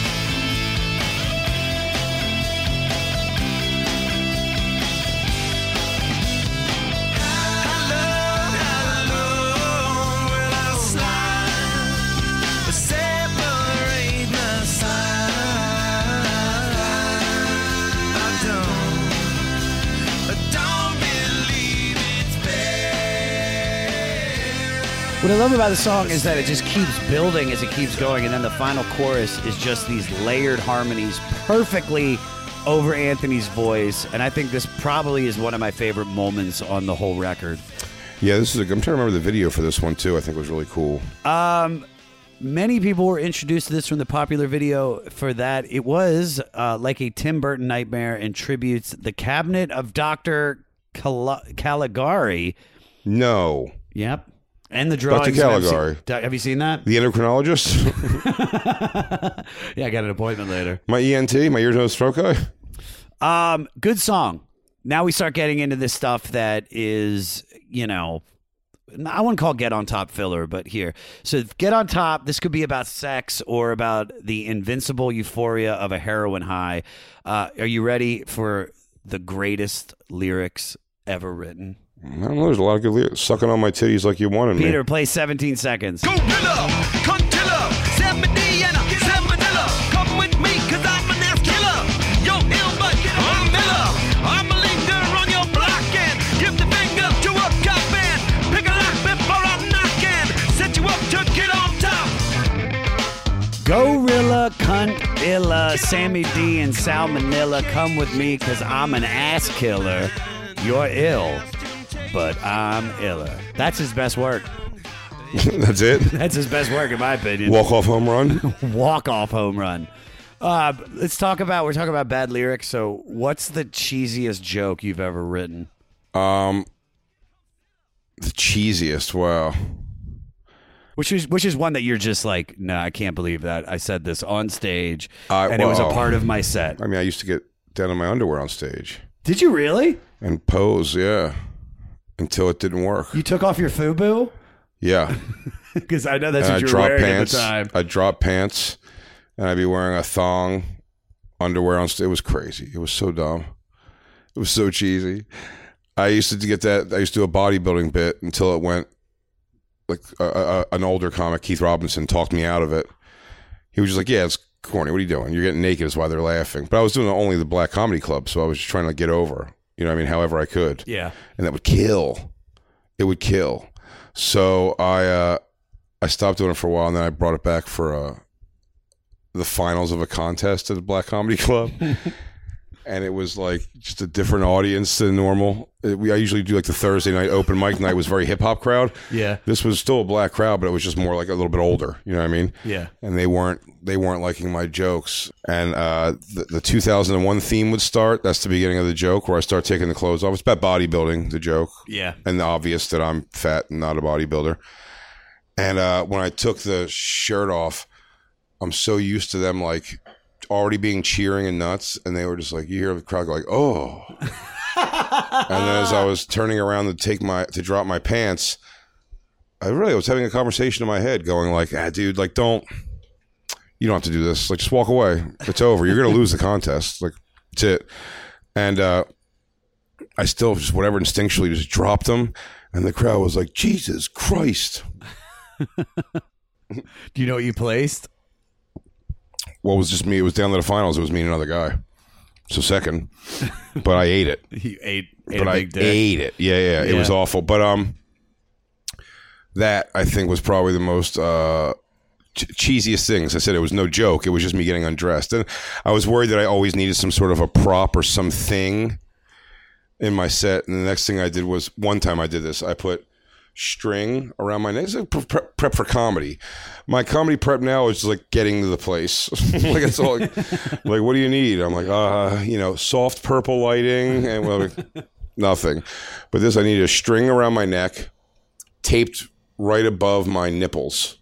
What I love about the song is that it just keeps building as it keeps going, and then the final chorus is just these layered harmonies perfectly over Anthony's voice, and I think this probably is one of my favorite moments on the whole record. Yeah, this is. A, I'm trying to remember the video for this one too. I think it was really cool. Um, many people were introduced to this from the popular video for that. It was uh, like a Tim Burton nightmare and tributes the cabinet of Doctor Cal- Caligari. No. Yep. And the drawings. Doctor Caligari. Have you seen that? The endocrinologist? Yeah, I got an appointment later. My E N T, my ear, nose, throat guy? Um, good song. Now we start getting into this stuff that is, you know, I wouldn't call Get On Top filler, but here. So Get On Top, this could be about sex or about the invincible euphoria of a heroin high. Uh, are you ready for the greatest lyrics ever written? I don't know. There's a lot of good lyrics. Sucking on my titties like you wanted me. Peter, play seventeen seconds. Gorilla, Contilla, Samadiana, Samadilla. Come with me, cause I'm an ass killer. Yo, ill, but I'm Miller. I'm a linger on your block and give the finger to a cop and pick a lock before I'm knocking. Set you up to get on top. Gorilla, Cuntilla, Sammy D, and Salmonella. Come with me, cause I'm an ass killer. You're ill, but I'm iller. That's his best work. That's it? That's his best work, in my opinion. Walk-off home run? Walk-off home run. Uh, let's talk about, we're talking about bad lyrics, so what's the cheesiest joke you've ever written? Um, the cheesiest, wow. Which is which is one that you're just like, no, nah, I can't believe that. I said this on stage, I, and it was a well, part of my set. I mean, I used to get down in my underwear on stage. Did you really? And pose, yeah. Until it didn't work. You took off your FUBU? Yeah. Because I know that's and what I'd you were wearing pants, at the time. I'd drop pants, and I'd be wearing a thong, underwear on stage. It was crazy. It was so dumb. It was so cheesy. I used to get that. I used to do a bodybuilding bit until it went, like a, a, an older comic, Keith Robinson, talked me out of it. He was just like, yeah, it's corny. What are you doing? You're getting naked is why they're laughing. But I was doing only the Black Comedy Club, so I was just trying to get over. You know what I mean? However I could. Yeah. And that would kill. It would kill. So I uh, I stopped doing it for a while, and then I brought it back for uh, the finals of a contest at the Black Comedy Club. and it was like just a different audience than normal. It, we I usually do like the Thursday night open mic night was very hip hop crowd. Yeah. This was still a black crowd, but it was just more like a little bit older. You know what I mean? Yeah. And they weren't they weren't liking my jokes. And uh, the, the two thousand one theme would start. That's the beginning of the joke where I start taking the clothes off. It's about bodybuilding, the joke. Yeah. And the obvious that I'm fat and not a bodybuilder. And uh, when I took the shirt off, I'm so used to them like already being cheering and nuts, and they were just like, you hear the crowd go like, oh. And then as I was turning around to take my to drop my pants, I really was having a conversation in my head going like, ah, dude, like don't you don't have to do this. Like just walk away. It's over. You're gonna lose the contest. Like that's it. And uh, I still just whatever instinctually just dropped them, and the crowd was like, Jesus Christ. Do you know what you placed? Well, it was just me. It was down to the finals. It was me and another guy. So second, but I ate it. You ate, ate but a I big dick. ate it. Yeah, yeah, Yeah. It was awful. But um, that I think was probably the most uh ch- cheesiest things. I said it was no joke. It was just me getting undressed, and I was worried that I always needed some sort of a prop or something in my set. And the next thing I did was one time I did this. I put string around my neck. It's like prep, prep for comedy. My comedy prep now is like getting to the place. Like it's all like, like, what do you need? I'm like, uh, you know, soft purple lighting and well, nothing. But this, I need a string around my neck, taped right above my nipples,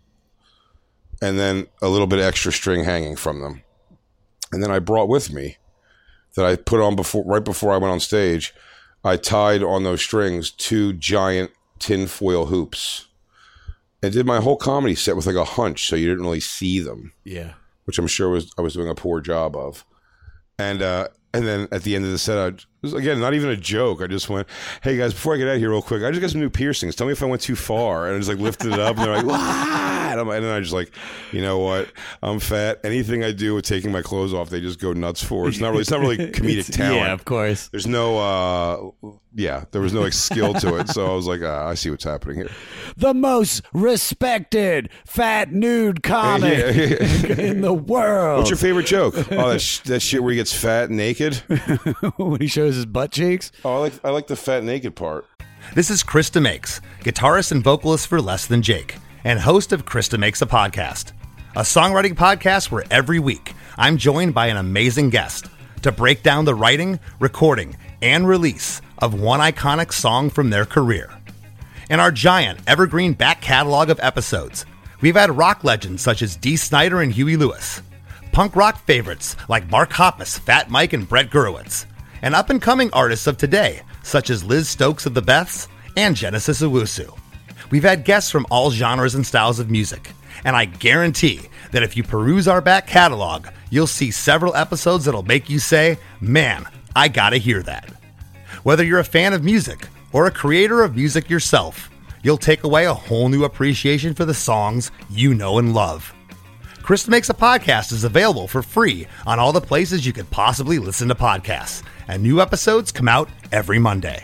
and then a little bit extra string hanging from them. And then I brought with me that I put on before, right before I went on stage. I tied on those strings two giant tinfoil hoops and did my whole comedy set with like a hunch so you didn't really see them. Yeah. Which I'm sure was I was doing a poor job of. And uh and then at the end of the set, I, it was, again, not even a joke. I just went, hey guys, before I get out of here real quick, I just got some new piercings. Tell me if I went too far. And I just like lifted it up and they're like, Wah! And, I'm, and then I just like, you know what? I'm fat. Anything I do with taking my clothes off, they just go nuts for. It's not really, it's not really comedic talent. Yeah, of course. There's no, uh, yeah, there was no like skill to it. So I was like, ah, I see what's happening here. The most respected fat nude comic Yeah, yeah. in the world. What's your favorite joke? Oh, that, sh- that shit where he gets fat and naked. When he shows his butt cheeks? Oh, I like I like the fat naked part. This is Krista Makes, guitarist and vocalist for Less Than Jake, and host of Krista Makes a Podcast, a songwriting podcast where every week I'm joined by an amazing guest to break down the writing, recording, and release of one iconic song from their career. In our giant evergreen back catalog of episodes, we've had rock legends such as Dee Snider and Huey Lewis, punk rock favorites like Mark Hoppus, Fat Mike, and Brett Gurewitz, and up-and-coming artists of today such as Liz Stokes of the Beths and Genesis Owusu. We've had guests from all genres and styles of music, and I guarantee that if you peruse our back catalog, you'll see several episodes that'll make you say, man, I gotta hear that. Whether you're a fan of music or a creator of music yourself, you'll take away a whole new appreciation for the songs you know and love. Krista Makes a Podcast is available for free on all the places you could possibly listen to podcasts, and new episodes come out every Monday.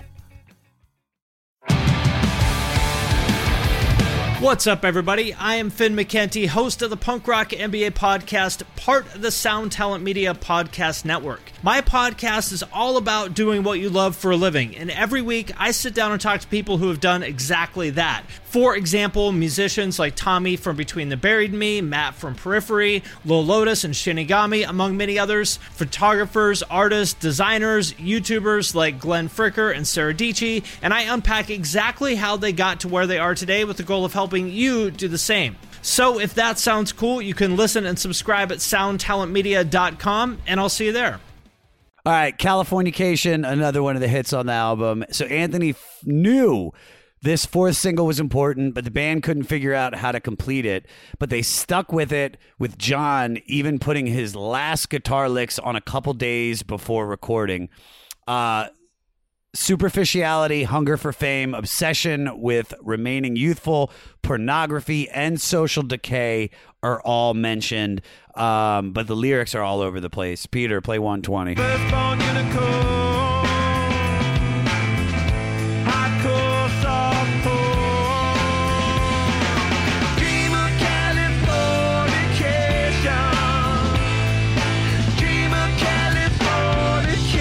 What's up, everybody? I am Finn McKenty, host of the Punk Rock N B A podcast, part of the Sound Talent Media Podcast Network. My podcast is all about doing what you love for a living, and every week I sit down and talk to people who have done exactly that. For example, musicians like Tommy from Between the Buried and Me, Matt from Periphery, Lil Lotus and Shinigami, among many others, photographers, artists, designers, YouTubers like Glenn Fricker and Sarah Dici, and I unpack exactly how they got to where they are today with the goal of helping you do the same. So if that sounds cool, you can listen and subscribe at sound talent media dot com, and I'll see you there. All right, Californication, another one of the hits on the album. So Anthony f- knew this fourth single was important, but the band couldn't figure out how to complete it. But they stuck with it, with John even putting his last guitar licks on a couple days before recording. Uh, superficiality, hunger for fame, obsession with remaining youthful, pornography, and social decay are all mentioned. Um, but the lyrics are all over the place. Peter, play one twenty. Firstborn unicorn, hardcore softcore, dream of Californication, dream of Californication.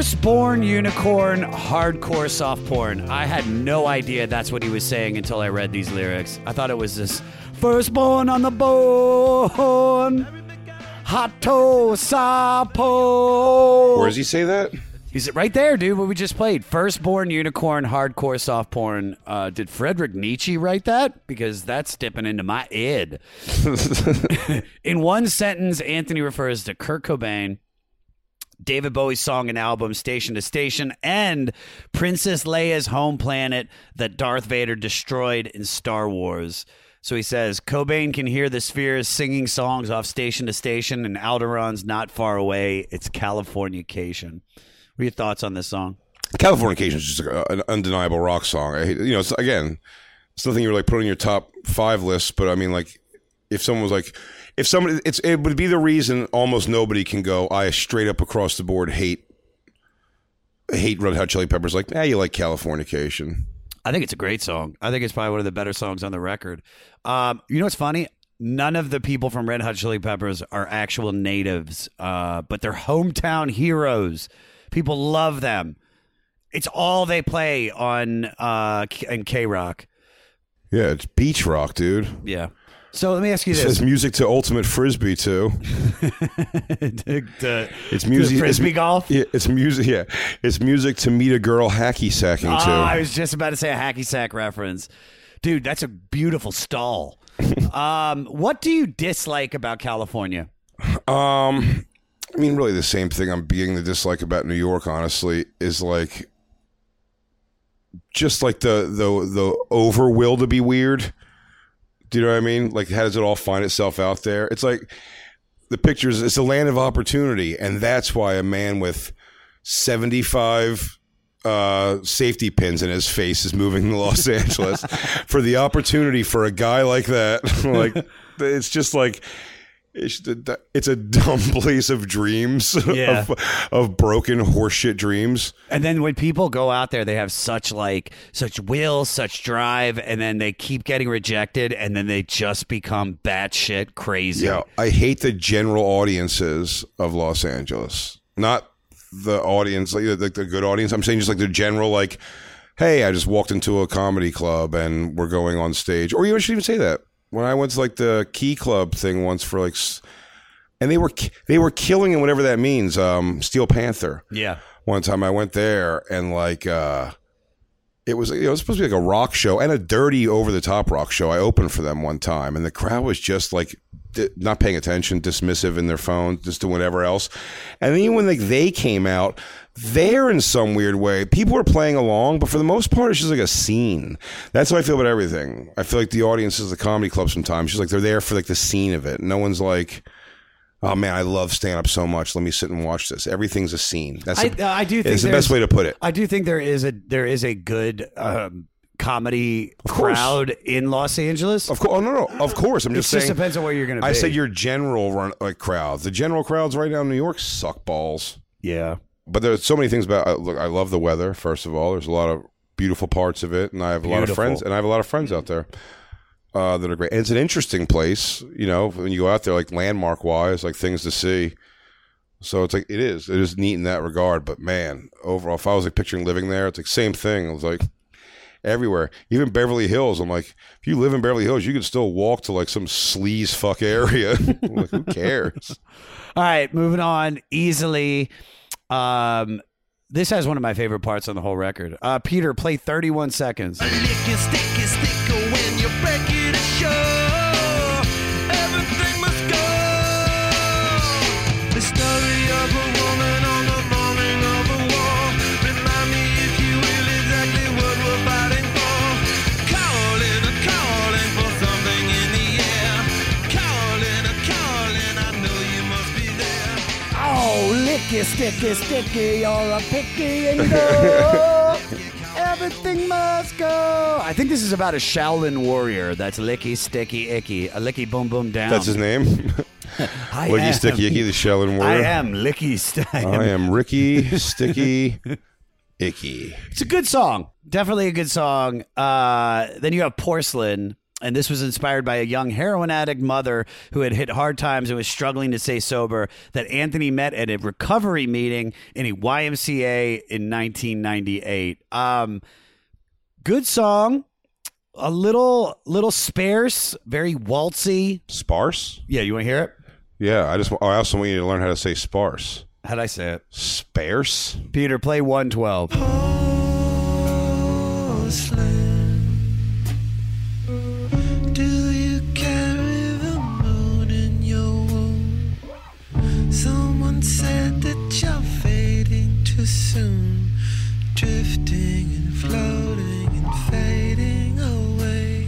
Firstborn unicorn, hardcore soft porn. I had no idea that's what he was saying until I read these lyrics. I thought it was this firstborn on the bone, hot toe sapo. Where does he say that? Is it right there, dude? What we just played. Firstborn unicorn, hardcore soft porn. Uh, did Friedrich Nietzsche write that? Because that's dipping into my id. In one sentence, Anthony refers to Kurt Cobain, David Bowie's song and album Station to Station, and Princess Leia's home planet that Darth Vader destroyed in Star Wars. So he says, Cobain can hear the spheres singing songs off Station to Station, and Alderon's not far away. It's Californication. What are your thoughts on this song? Californication is just a, an undeniable rock song. I, you know, it's, again, it's nothing you were like put on your top five list, but I mean, like, if someone was like, if somebody, it's it would be the reason almost nobody can go, I straight up across the board hate hate Red Hot Chili Peppers. Like, nah, you like Californication. I think it's a great song. I think it's probably one of the better songs on the record. Um, you know what's funny? None of the people from Red Hot Chili Peppers are actual natives, uh, but they're hometown heroes. People love them. It's all they play on uh, in K-Rock. Yeah, it's beach rock, dude. Yeah. So let me ask you It this. says music to Ultimate Frisbee, too. to, to, It's music. to Frisbee it's, golf? Yeah, it's music. Yeah, it's music to meet a girl hacky sacking Oh, too. I was just about to say a hacky sack reference. Dude, that's a beautiful stall. um, what do you dislike about California? Um, I mean, really, the same thing I'm beginning to dislike about New York. Honestly, is like just like the the the over will to be weird. Do you know what I mean? Like, how does it all find itself out there? It's like the pictures. It's a land of opportunity, and that's why a man with seventy-five uh, safety pins in his face is moving to Los Angeles for the opportunity for a guy like that. Like, it's just like. It's, it's a dumb place of dreams, Yeah. of, of broken horseshit dreams. And then when people go out there, they have such like such will, such drive, and then they keep getting rejected, and then they just become batshit crazy. Yeah, I hate the general audiences of Los Angeles, not the audience, like the, the good audience. I'm saying just like the general, like, hey, I just walked into a comedy club and we're going on stage, or you should even say that. When I went to like the Key Club thing once for like, and they were they were killing it, whatever that means. Um, Steel Panther. Yeah. One time I went there and like uh, it was you know, it was supposed to be like a rock show and a dirty over the top rock show. I opened for them one time and the crowd was just like di- not paying attention, dismissive in their phone, just doing whatever else. And then when like they came out. There, in some weird way, people are playing along, but for the most part, it's just like a scene. That's how I feel about everything. I feel like the audience is the comedy club sometimes. Just like they're there for like the scene of it. No one's like, "Oh man, I love stand up so much. Let me sit and watch this." Everything's a scene. That's I, the, I do think it's the there's- best way to put it. I do think there is a there is a good um, comedy crowd in Los Angeles. Of course, oh, no, no, of course. I'm It just just saying. depends on where you're going to be. I said your general run like crowd. The general crowds right now in New York suck balls. Yeah. But there's so many things about. Uh, look, I love the weather. First of all, there's a lot of beautiful parts of it, and I have a lot of Beautiful. friends, and I have a lot of friends out there uh, that are great. And it's an interesting place, you know, when you go out there, like landmark wise, like things to see. So it's like it is, it is neat in that regard. But man, overall, if I was like picturing living there, it's like same thing. It was like everywhere, even Beverly Hills. I'm like, if you live in Beverly Hills, you could still walk to like some sleaze fuck area. I'm like, who cares? All right, moving on easily. Um, this has one of my favorite parts on the whole record. Uh, Peter, play thirty-one seconds. Licky, sticky, sticker when you break it ashore. Everything must go. The story of a woman on the morning of a war. Remind me, if you will, exactly what we're fighting for. Calling, a calling for something in the air. Calling, a calling, I know you must be there. Oh, licky, sticky, sticky, you're a picky and go. Everything must go. I think this is about a Shaolin warrior that's licky, sticky, icky. A licky, boom, boom, down. That's his name. I Licky, am- Sticky, Icky, the Shaolin I warrior. am licky, st- I am- I am Ricky, Sticky, Icky. It's a good song. Definitely a good song. Uh, then you have Porcelain. And this was inspired by a young heroin addict mother who had hit hard times and was struggling to stay sober that Anthony met at a recovery meeting in a Y M C A in nineteen ninety-eight. Um, good song. A little little sparse, very waltzy. Sparse? Yeah, you want to hear it? Yeah, I just I also want you to learn how to say sparse. How'd I say it? Sparse? Peter, play one twelve. Do you carry the moon in your womb? Someone said that you're fading too soon, drifting and floating and fading away.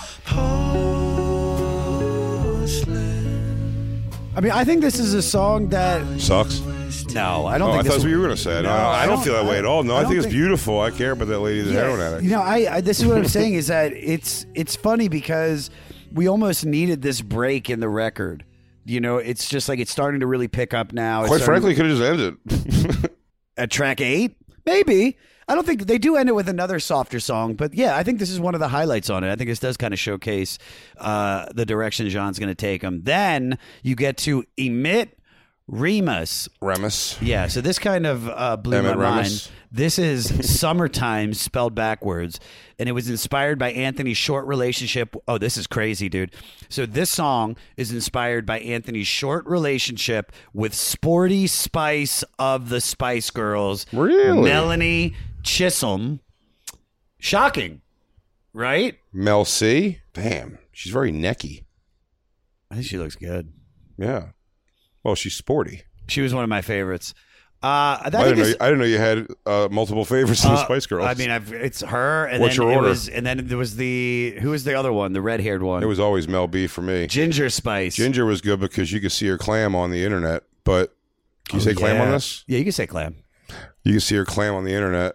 Porcelain. I mean, I think this is a song that Sucks? No, I don't oh, think I this thought that's what you were going to say. No, I, I don't feel that way at all. No, I, I think don't it's think- beautiful. I care about that lady that's a heroin addict. You know, I, I this is what I'm saying is that it's it's funny because we almost needed this break in the record. You know, it's just like it's starting to really pick up now. It's Quite starting- frankly, could have just ended. at track eight, maybe. I don't think they do end it with another softer song, but yeah, I think this is one of the highlights on it. I think this does kind of showcase uh, the direction Jean's going to take them. Then you get to Emit Remus. Remus. Yeah, so this kind of uh, blew Emmett my Remus. mind. This is Summertime spelled backwards, and it was inspired by Anthony's short relationship. Oh, this is crazy, dude. So this song is inspired by Anthony's short relationship with Sporty Spice of the Spice Girls. Really? Melanie Chisholm. Shocking, right? Mel C? Damn, she's very necky. I think she looks good. Yeah. Well, she's sporty. She was one of my favorites. Uh, that I, didn't know is- you, I didn't know you had uh, multiple favorites in the Uh, Spice Girls. I mean, I've, it's her. And What's then your it order? Was, and then there was the who was the other one, the red haired one. It was always Mel B for me. Ginger Spice. Ginger was good because you could see her clam on the internet. But can you Oh, say clam yeah. on this? Yeah, you can say clam. You can see her clam on the internet.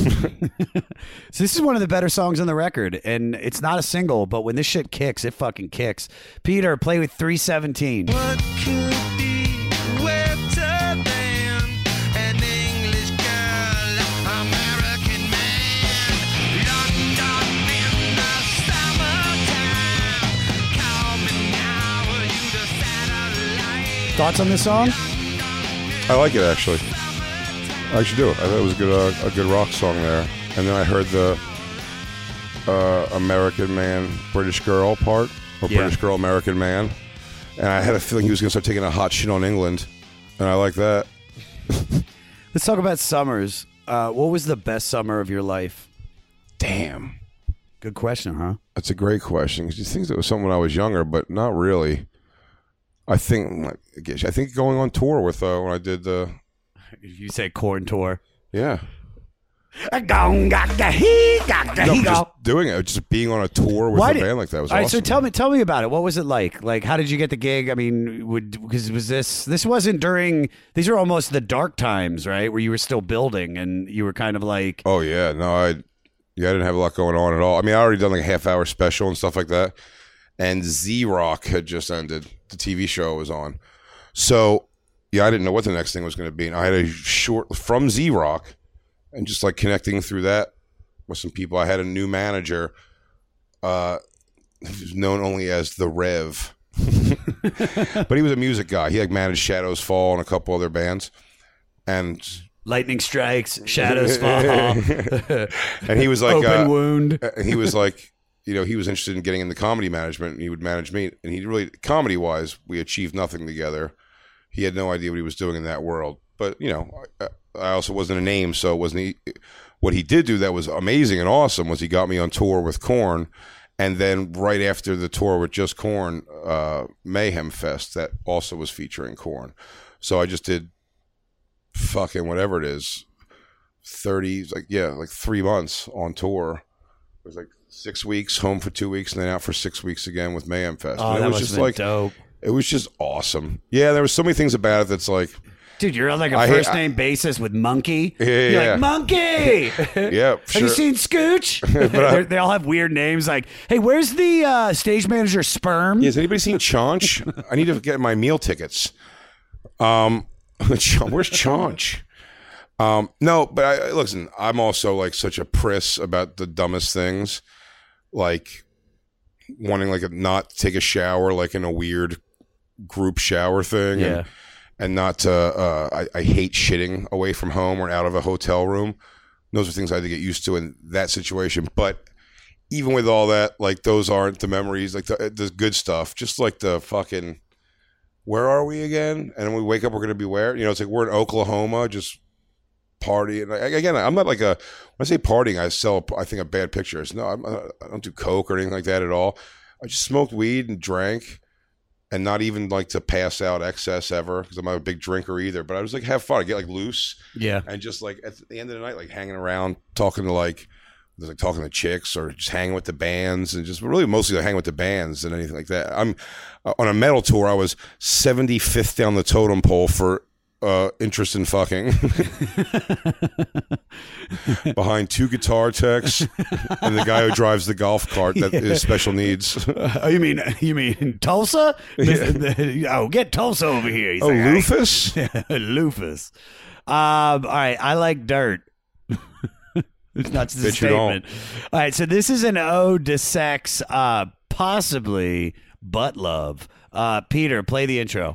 So this is one of the better songs on the record, and it's not a single, but when this shit kicks, it fucking kicks. Peter, play with three seventeen. What could be wetter than an English girl, American man, London in the summertime? Call me now, you the satellite. Thoughts on this song? I like it, actually. I actually do. I thought it was a good, uh, a good rock song there. And then I heard the uh, American Man, British Girl part, or Yeah. British Girl, American Man. And I had a feeling he was going to start taking a hot shit on England. And I like that. Let's talk about summers. Uh, what was the best summer of your life? Damn. Good question, huh? That's a great question. 'Cause you think it was something when I was younger, but not really. I think, like, I guess- I think going on tour with uh, when I did the, You say corn tour. yeah. Gong, got the he, got the No, he, just go. doing it, just being on a tour with Why a did- band like that was All right, awesome. so tell me, tell me about it. What was it like? Like, how did you get the gig? I mean, would because was this this wasn't during? These are almost the dark times, right? Where you were still building and you were kind of like, Oh yeah, no, I yeah, I didn't have a lot going on at all. I mean, I already done like a half hour special and stuff like that, and Z Rock had just ended. The T V show was on, so yeah, I didn't know what the next thing was going to be. And I had a short from Z Rock, and just like connecting through that with some people. I had a new manager, uh, who's known only as the Rev, but he was a music guy. He like managed Shadows Fall and a couple other bands, and. lightning strikes, shadows fall, And he was like open uh, wound. and he was like, you know, he was interested in getting into comedy management, and he would manage me. And he really, comedy wise, we achieved nothing together. He had no idea what he was doing in that world. But you know, I, I also wasn't a name, so it wasn't. He, what he did do that was amazing and awesome was he got me on tour with Korn, and then right after the tour with just Korn, uh, Mayhem Fest that also was featuring Korn. So I just did fucking whatever it is, thirty, like yeah, like three months on tour. It was like six weeks, home for two weeks, and then out for six weeks again with Mayhem Fest. Oh, And that it was must just have been like dope. It was just awesome. Yeah, there was so many things about it that's like, Dude, you're on like a I- first I- name basis with Monkey. Yeah, You're yeah. like, Monkey! yeah, Have you sure. seen Scooch? But I- They're- they all have weird names like, hey, where's the uh, stage manager Sperm? Yeah, has anybody seen Chaunch? I need to get my meal tickets. Um, where's Chaunch? Um, no, but I listen. I'm also like such a priss about the dumbest things. Like, wanting like a, not take a shower like in a weird group shower thing. Yeah. And, and not to, uh, I, I hate shitting away from home or out of a hotel room. Those are things I had to get used to in that situation. But even with all that, like those aren't the memories, like the, the good stuff. Just like the fucking, where are we again? And when we wake up, we're going to be where? You know, it's like we're in Oklahoma, just partying. Like, again, I'm not like a, when I say partying, I sell, I think, a bad picture. It's, no, I'm, I don't do coke or anything like that at all. I just smoked weed and drank. And not even like to pass out excess ever because I'm not a big drinker either. But I was like, have fun, I get like loose, yeah, and just like at the end of the night, like hanging around, talking to like, like talking to chicks or just hanging with the bands, and just really mostly like hanging with the bands and anything like that. I'm uh, on a metal tour. I was seventy-fifth down the totem pole for uh, interest in fucking, behind two guitar techs and the guy who drives the golf cart that yeah. is special needs. Oh, you mean you mean Tulsa? Yeah. Oh, get Tulsa over here. He's oh, like, Lufus? Lufus. Um, all right, I like dirt. It's not just a Bitch, statement. All right, so this is an ode to sex, uh, possibly butt love. Uh, Peter, play the intro.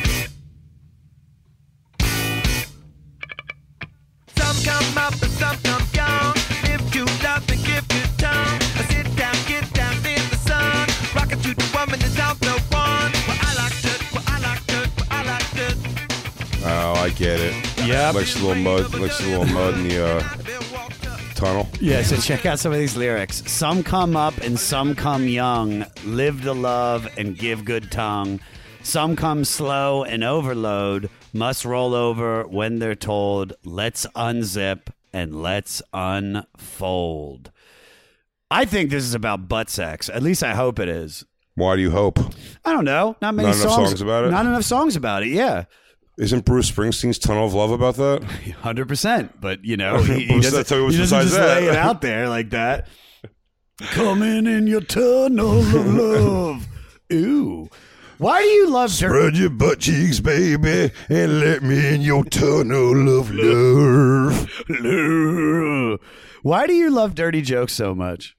Come up and some come young. If you love and give your tongue, sit down, get down in the sun. Rock it to the woman is out the one. Well, I like it, well, I like it, well, I like it. Oh, I get it. Yeah. Likes a little mud, likes a little mud in the uh, tunnel. Yeah, so check out some of these lyrics. Some come up and some come young. Live to love and give good tongue. Some come slow and overload. Must roll over when they're told, let's unzip and let's unfold. I think this is about butt sex. At least I hope it is. Why do you hope? I don't know. Not many Not enough songs, songs about it? Not enough songs about it, yeah. Isn't Bruce Springsteen's Tunnel of Love about that? one hundred percent. But, you know, he, he Bruce, doesn't, that's how it was he doesn't besides just that. lay it out there like that. Coming in your tunnel of love. Ooh. Why do you love dirt? Spread your butt cheeks, baby, and let me in your tunnel of love. Love. Why do you love dirty jokes so much?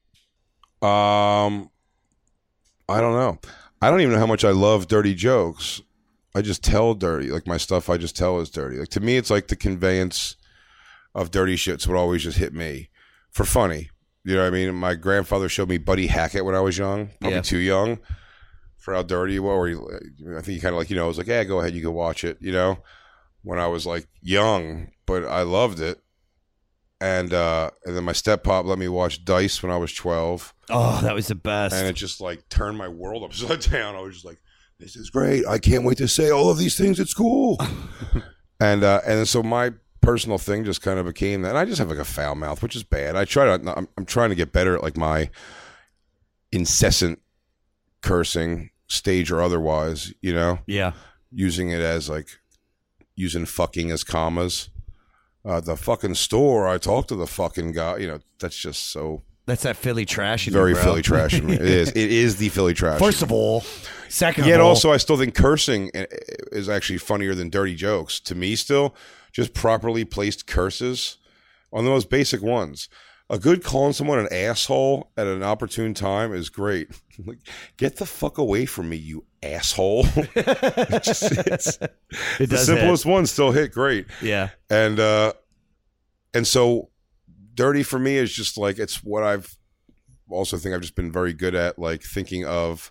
Um, I don't know. I don't even know how much I love dirty jokes. I just tell dirty. Like my stuff I just tell is dirty. Like to me, it's like the conveyance of dirty shits would always just hit me for funny. You know what I mean? My grandfather showed me Buddy Hackett when I was young, probably Yeah. too young for how dirty he was. Or he, I think he kind of like, you know, was like, yeah, go ahead, you can watch it, you know, when I was like young, but I loved it. And uh, and then my step pop let me watch Dice when I was twelve. Oh, that was the best. And it just like turned my world upside down. I was just like, this is great. I can't wait to say all of these things at school. and uh, and so my personal thing just kind of became that. And I just have like a foul mouth, which is bad. I try to, I'm, I'm trying to get better at like my incessant cursing, stage or otherwise, you know? Yeah. Using it as like, using fucking as commas. Uh, the fucking store, I talked to the fucking guy, you know, that's just so... That's that Philly trash. Very bro. Philly trash. It is. It is the Philly trash. First of all. Second Yet of all. also, I still think cursing is actually funnier than dirty jokes. To me, still, just properly placed curses on the most basic ones. A good calling someone an asshole at an opportune time is great. Like, get the fuck away from me, you asshole. it just, it's, it the does simplest hit. ones still hit great. Yeah. And, uh, and so dirty for me is just like, it's what I've also think I've just been very good at, like thinking of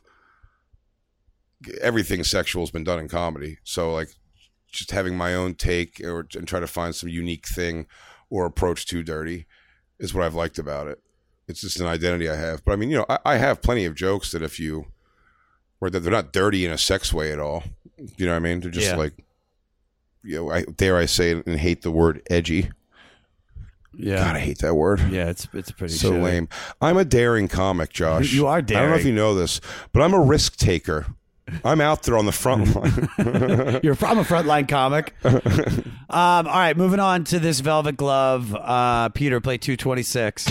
everything sexual has been done in comedy. So like just having my own take or and try to find some unique thing or approach to dirty is what I've liked about it. It's just an identity I have. But I mean, you know, I, I have plenty of jokes that if you, where they're not dirty in a sex way at all. You know what I mean? They're just Yeah. like, you know, I, dare I say it and hate the word edgy. Yeah. God, I hate that word. Yeah, it's it's pretty so shitty. lame. I'm a daring comic, Josh. You are I don't know if daring. you know this, but I'm a risk taker. I'm out there on the front line. You're from a frontline comic. um, all right, moving on to this Velvet Glove. Uh, Peter, play two twenty-six.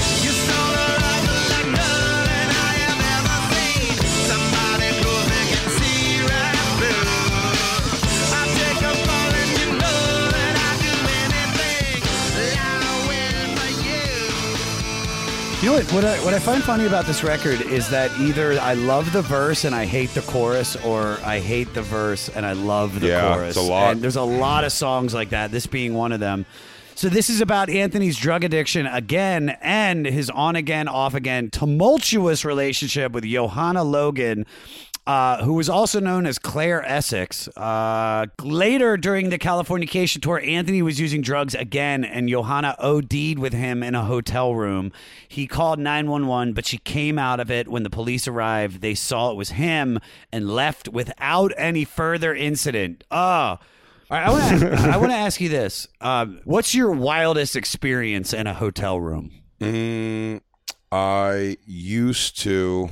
You know what? What I, what I find funny about this record is that either I love the verse and I hate the chorus, or I hate the verse and I love the yeah, chorus. It's a lot. And there's a lot of songs like that. This being one of them. So this is about Anthony's drug addiction again, and his on-again, off-again tumultuous relationship with Johanna Logan, Uh, who was also known as Claire Essex. Uh, later during the Californication tour, Anthony was using drugs again, and Johanna OD'd with him in a hotel room. He called nine one one, but she came out of it. When the police arrived, they saw it was him and left without any further incident. Oh, all right, I want to I want to ask you this. Um, what's your wildest experience in a hotel room? Mm, I used to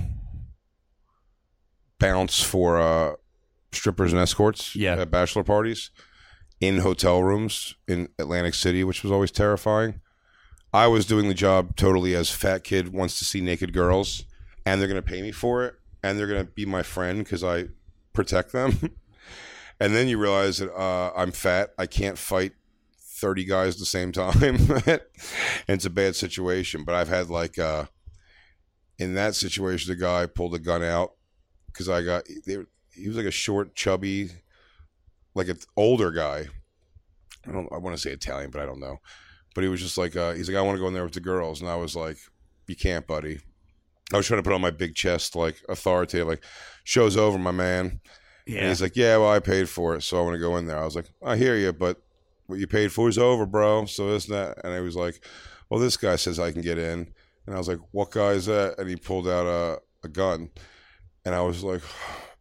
bounce for uh, strippers and escorts yeah. at bachelor parties in hotel rooms in Atlantic City, which was always terrifying. I was doing the job totally as fat kid wants to see naked girls, and they're going to pay me for it, and they're going to be my friend because I protect them. And then you realize that uh, I'm fat. I can't fight thirty guys at the same time. And it's a bad situation. But I've had like, uh, in that situation, the guy pulled a gun out, because I got, they, he was like a short, chubby, like an older guy. I don't, I want to say Italian, but I don't know. But he was just like, uh, he's like, I want to go in there with the girls. And I was like, you can't, buddy. I was trying to put on my big chest, like authoritative, like, show's over, my man. Yeah. And he's like, yeah, well, I paid for it, so I want to go in there. I was like, I hear you, but what you paid for is over, bro. So this and that. And he was like, well, this guy says I can get in. And I was like, what guy is that? And he pulled out a, a gun. And I was like,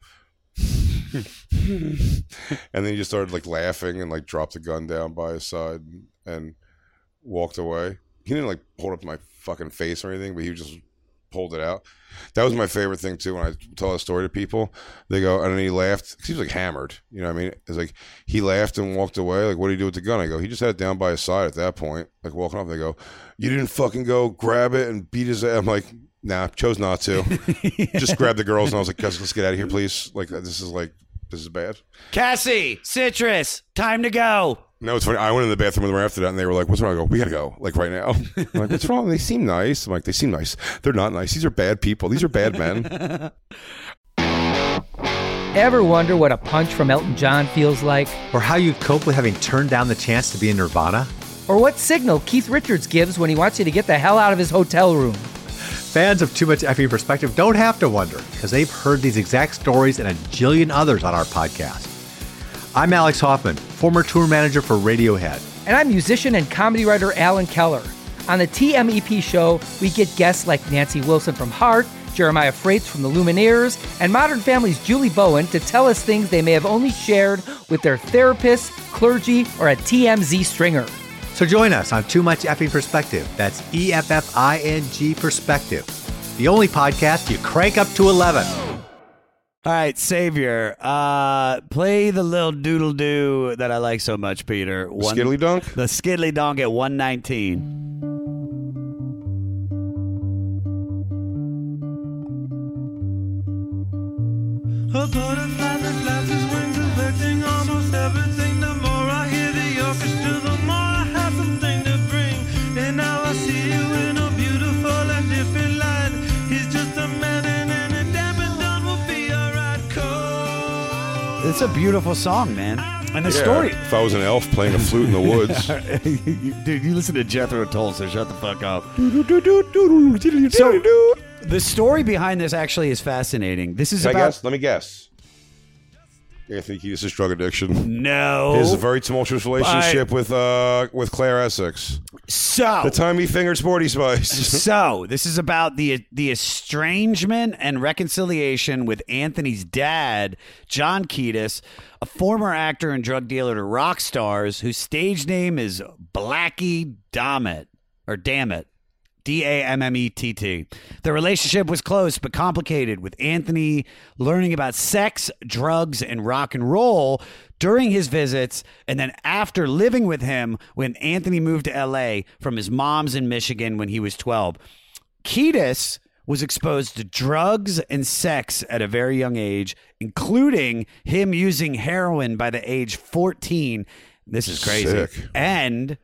and then he just started like laughing and like dropped the gun down by his side and, and walked away. He didn't like hold up to my fucking face or anything, but he just pulled it out. That was my favorite thing too. When I tell a story to people, they go, and then he laughed because he was like hammered. You know what I mean? It's like he laughed and walked away. Like, what did he do with the gun? I go, he just had it down by his side at that point, like walking off. They go, you didn't fucking go grab it and beat his ass. I'm like, nah, chose not to. Just grabbed the girls and I was like, guys, let's get out of here, please. Like, this is like, this is bad. Cassie, Citrus, time to go. No, it's funny. I went in the bathroom with them after that and they were like, what's wrong? I go, we got to go. Like right now. I'm like, what's wrong? They seem nice. I'm like, they seem nice. They're not nice. These are bad people. These are bad men. Ever wonder what a punch from Elton John feels like? Or how you'd cope with having turned down the chance to be in Nirvana? Or what signal Keith Richards gives when he wants you to get the hell out of his hotel room? Fans of Too Much Effing Perspective don't have to wonder, because they've heard these exact stories and a jillion others on our podcast. I'm Alex Hoffman, former tour manager for Radiohead. And I'm musician and comedy writer Alan Keller. On the T M E P show, we get guests like Nancy Wilson from Heart, Jeremiah Freites from the Lumineers, and Modern Family's Julie Bowen to tell us things they may have only shared with their therapist, clergy, or a T M Z stringer. So join us on Too Much Effing Perspective. That's E F F I N G Perspective. The only podcast you crank up to eleven. All right, Savior, uh, play the little doodle doo that I like so much, Peter. One, Skiddly Dunk? The Skiddly Dunk at one nineteen. A butterfly that flaps his wings, affecting almost everything. The more I hear the orchestra, the more I have something to bring. And now I see you in a beautiful and different light. He's just a man, and a damn it done will be alright. Cold. It's a beautiful song, man. And the yeah, story. If I was an elf playing a flute in the woods. Dude, you listen to Jethro Tull, so shut the fuck up. So, the story behind this actually is fascinating. This is Can about. I guess? Let me guess. Anthony Kiedis' drug addiction. No. His very tumultuous relationship I, with uh with Claire Essex. So the time he fingered Sporty Spice. So this is about the the estrangement and reconciliation with Anthony's dad, John Kiedis, a former actor and drug dealer to rock stars whose stage name is Blackie Dammit or Dammit. D A M M E T T. The relationship was close but complicated, with Anthony learning about sex, drugs, and rock and roll during his visits, and then after living with him when Anthony moved to L A from his mom's in Michigan when he was twelve. Kiedis was exposed to drugs and sex at a very young age, including him using heroin by the age fourteen. This is crazy. Sick. And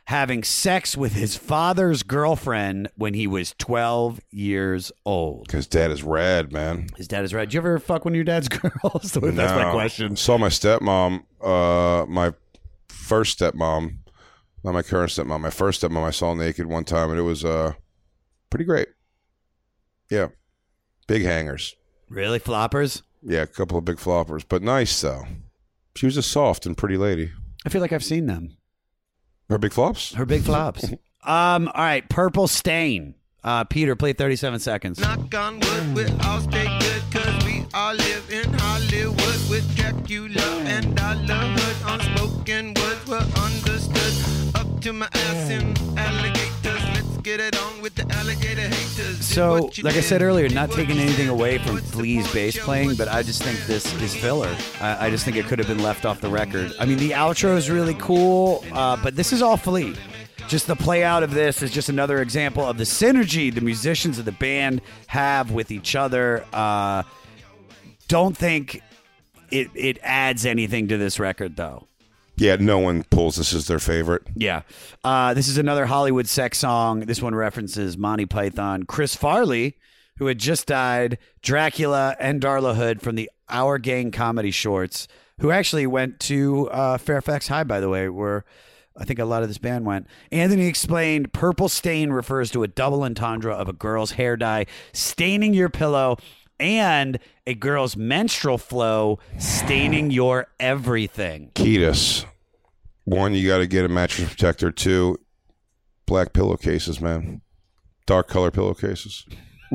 having sex with his father's girlfriend when he was twelve years old. His dad is rad, man. His dad is rad. Did you ever fuck one of your dad's girls? That's no. my question. Saw my stepmom, uh, my first stepmom, not my current stepmom, my first stepmom I saw naked one time, and it was uh, pretty great. Yeah. Big hangers. Really? Floppers? Yeah, a couple of big floppers, but nice, though. She was a soft and pretty lady. I feel like I've seen them. Her big flops? Her big flops. um. All right, Purple Stain. Uh, Peter, play thirty-seven seconds. Knock on wood, we all stay good, cause we all live in Hollywood with Dracula and Dollarhood. Unspoken words were understood. Up to my ass in alligators. Let's get it on with the alligator haters. So, like I said earlier, not taking anything away from Flea's bass playing, but I just think this is filler. I, I just think it could have been left off the record. I mean, the outro is really cool, uh, but this is all Flea. Just the play out of this is just another example of the synergy the musicians of the band have with each other. Uh, don't think it it adds anything to this record, though. Yeah, no one pulls this as their favorite. Yeah. Uh, this is another Hollywood sex song. This one references Monty Python. Chris Farley, who had just died, Dracula, and Darla Hood from the Our Gang comedy shorts, who actually went to uh, Fairfax High, by the way, where I think a lot of this band went. Anthony explained Purple Stain refers to a double entendre of a girl's hair dye staining your pillow and a girl's menstrual flow staining your everything. Ketis. One, you got to get a mattress protector. Two, black pillowcases, man. Dark color pillowcases.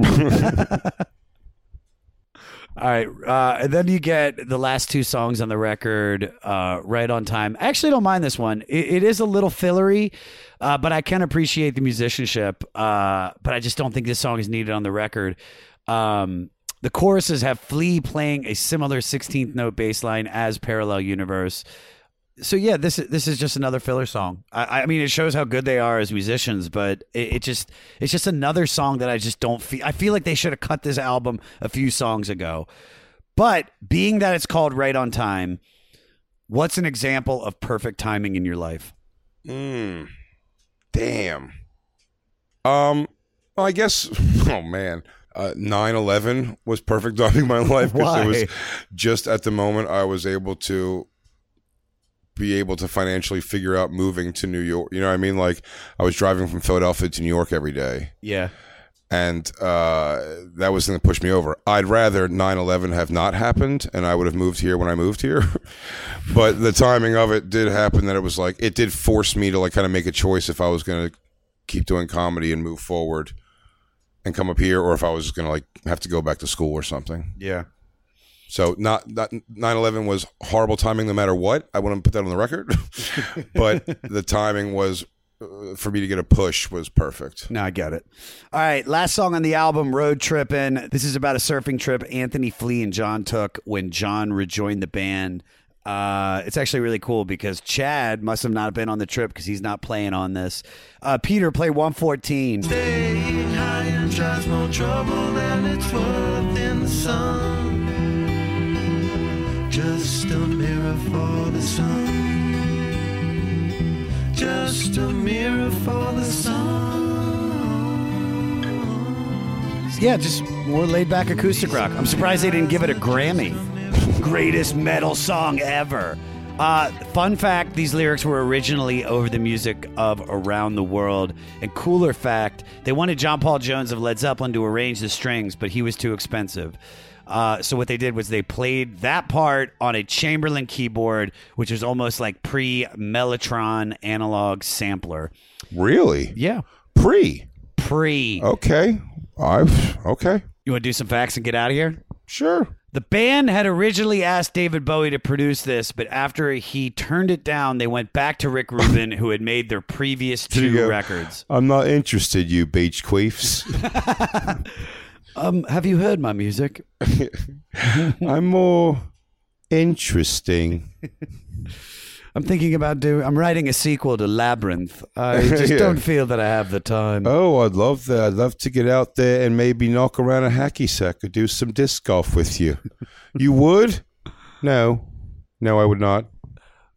All right. Uh, and then you get the last two songs on the record, uh, Right on Time. I actually don't mind this one. It, it is a little fillery, uh, but I can appreciate the musicianship. Uh, but I just don't think this song is needed on the record. Um, the choruses have Flea playing a similar sixteenth note bass line as Parallel Universe. So yeah, this is this is just another filler song. I, I mean, it shows how good they are as musicians, but it, it just it's just another song that I just don't feel. I feel like they should have cut this album a few songs ago. But being that it's called Right on Time, what's an example of perfect timing in your life? Mm, damn. Um, well, I guess. Oh man. Uh, nine eleven was perfect timing in my life because it was just at the moment I was able to be able to financially figure out moving to New York. You know what I mean? Like I was driving from Philadelphia to New York every day. Yeah. And uh, that was the thing that pushed me over. I'd rather nine eleven have not happened and I would have moved here when I moved here. But the timing of it did happen that it was like, it did force me to like kind of make a choice if I was going to keep doing comedy and move forward and come up here, or if I was going to like have to go back to school or something. Yeah. So not, not nine eleven was horrible timing no matter what. I wouldn't put that on the record. But the timing was, uh, for me to get a push was perfect. No, I get it. All right, last song on the album, Road Trippin'. This is about a surfing trip Anthony, Flea, and John took when John rejoined the band. Uh, it's actually really cool because Chad must have not been on the trip because he's not playing on this. Uh, Peter, play one fourteen. Staying high and tries more trouble than it's worth in the sun. Just a mirror for the sun. Just a mirror for the sun. Yeah, just more laid back acoustic rock. I'm surprised they didn't give it a Grammy. Greatest metal song ever. Uh, fun fact, these lyrics were originally over the music of Around the World. And cooler fact, they wanted John Paul Jones of Led Zeppelin to arrange the strings, but he was too expensive. Uh, so what they did was they played that part on a Chamberlain keyboard, which is almost like pre-Mellotron analog sampler. Really? Yeah. Pre? Pre. Okay. I've, okay. You want to do some facts and get out of here? Sure. The band had originally asked David Bowie to produce this, but after he turned it down, they went back to Rick Rubin, who had made their previous two records. I'm not interested, you beach queefs. um, have you heard my music? I'm more interesting. I'm thinking about doing. I'm writing a sequel to Labyrinth. I just yeah. don't feel that I have the time. Oh, I'd love that. I'd love to get out there and maybe knock around a hacky sack or do some disc golf with you. You would? No, no, I would not.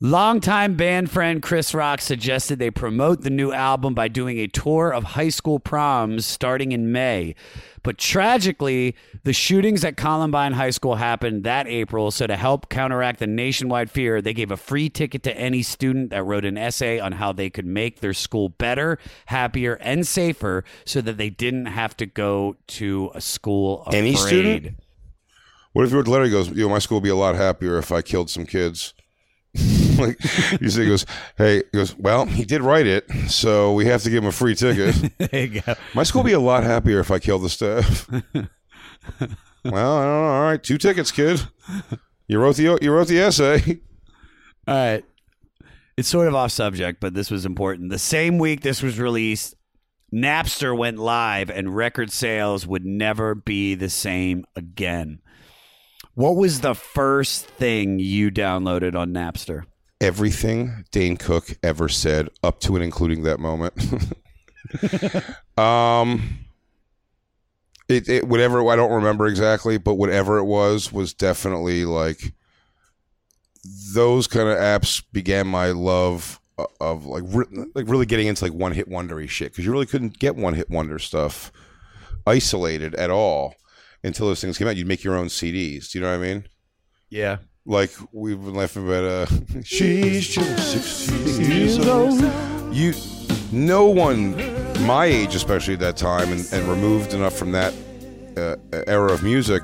Longtime band friend Chris Rock suggested they promote the new album by doing a tour of high school proms starting in May. But tragically, the shootings at Columbine High School happened that April, so to help counteract the nationwide fear, they gave a free ticket to any student that wrote an essay on how they could make their school better, happier, and safer so that they didn't have to go to a school afraid. Any student? What if you wrote the letter, he goes, you know, my school would be a lot happier if I killed some kids? Like, you say, he goes, hey, he goes, well, he did write it, so we have to give him a free ticket. There you go. My school would be a lot happier if I killed the staff. Well, I don't know. All right, two tickets, kid. You wrote the you wrote the essay. All right. It's sort of off subject, but this was important. The same week this was released, Napster went live, and record sales would never be the same again. What was the first thing you downloaded on Napster? Everything Dane Cook ever said, up to and including that moment. um, it, it whatever I don't remember exactly, but whatever it was was definitely like those kind of apps began my love of, of like re- like really getting into like one hit wondery shit, because you really couldn't get one hit wonder stuff isolated at all. Until those things came out, you'd make your own C Ds. Do you know what I mean? Yeah. Like, we've been laughing about, uh, she's just sixteen years old. You, no one, my age especially at that time, and, and removed enough from that uh, era of music,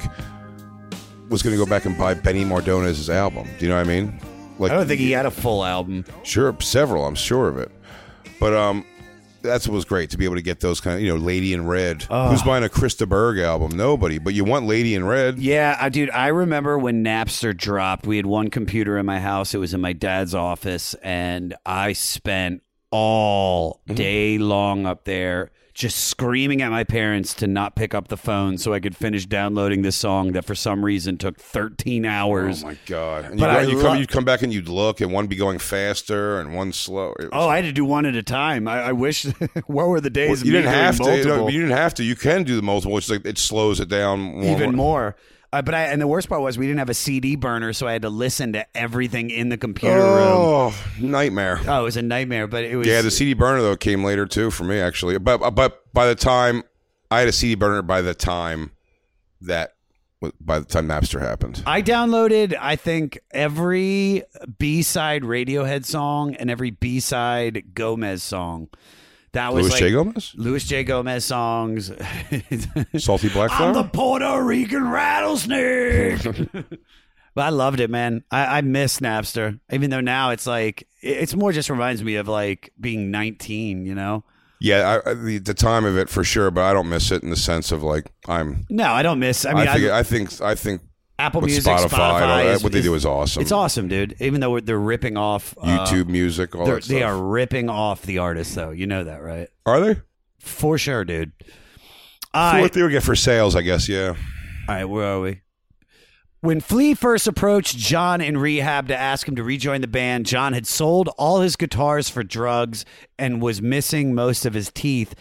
was going to go back and buy Benny Mardones' album. Do you know what I mean? Like, I don't think he had a full album. Sure, several, I'm sure of it. But, um... that's what was great, to be able to get those kind of, you know, Lady in Red. Oh. Who's buying a Krista Berg album? Nobody. But you want Lady in Red. Yeah, I, dude, I remember when Napster dropped. We had one computer in my house. It was in my dad's office, and I spent all day long up there just screaming at my parents to not pick up the phone so I could finish downloading this song that for some reason took thirteen hours. Oh, my God. And you, But go, I you lo- come, you'd come back and you'd look, and one be going faster and one slow. It was- Oh, I had to do one at a time. I, I wish. What were the days? Well, of you me didn't doing have to. multiple? No, you didn't have to. You can do the multiple. It's like it slows it down more. Even more. Uh, but I, and the worst part was we didn't have a C D burner, so I had to listen to everything in the computer room. Oh, nightmare. Oh, it was a nightmare. But it was. Yeah, the C D burner though came later too for me actually. But but by the time I had a C D burner, by the time that by the time Napster happened, I downloaded, I think, every B-side Radiohead song and every B-side Gomez song. That was Louis like, J. Gomez? Louis J. Gomez songs. Salty Black I'm Flower? the Puerto Rican rattlesnake. But I loved it, man. I, I miss Napster, even though now it's like, it's more just reminds me of like being nineteen, you know? Yeah, I, the, the time of it for sure, but I don't miss it in the sense of like I'm. No, I don't miss. I mean, I think I, I think I think Apple with Music, Spotify, Spotify, all that, is, what they is- do is awesome. It's awesome, dude. Even though they're ripping off uh, YouTube music, all they're- that stuff. they are ripping off the artists, though. You know that, right? Are they? For sure, dude. For Uh, what they would get for sales, I guess. Yeah. All right, where are we? When Flea first approached John in rehab to ask him to rejoin the band, John had sold all his guitars for drugs and was missing most of his teeth.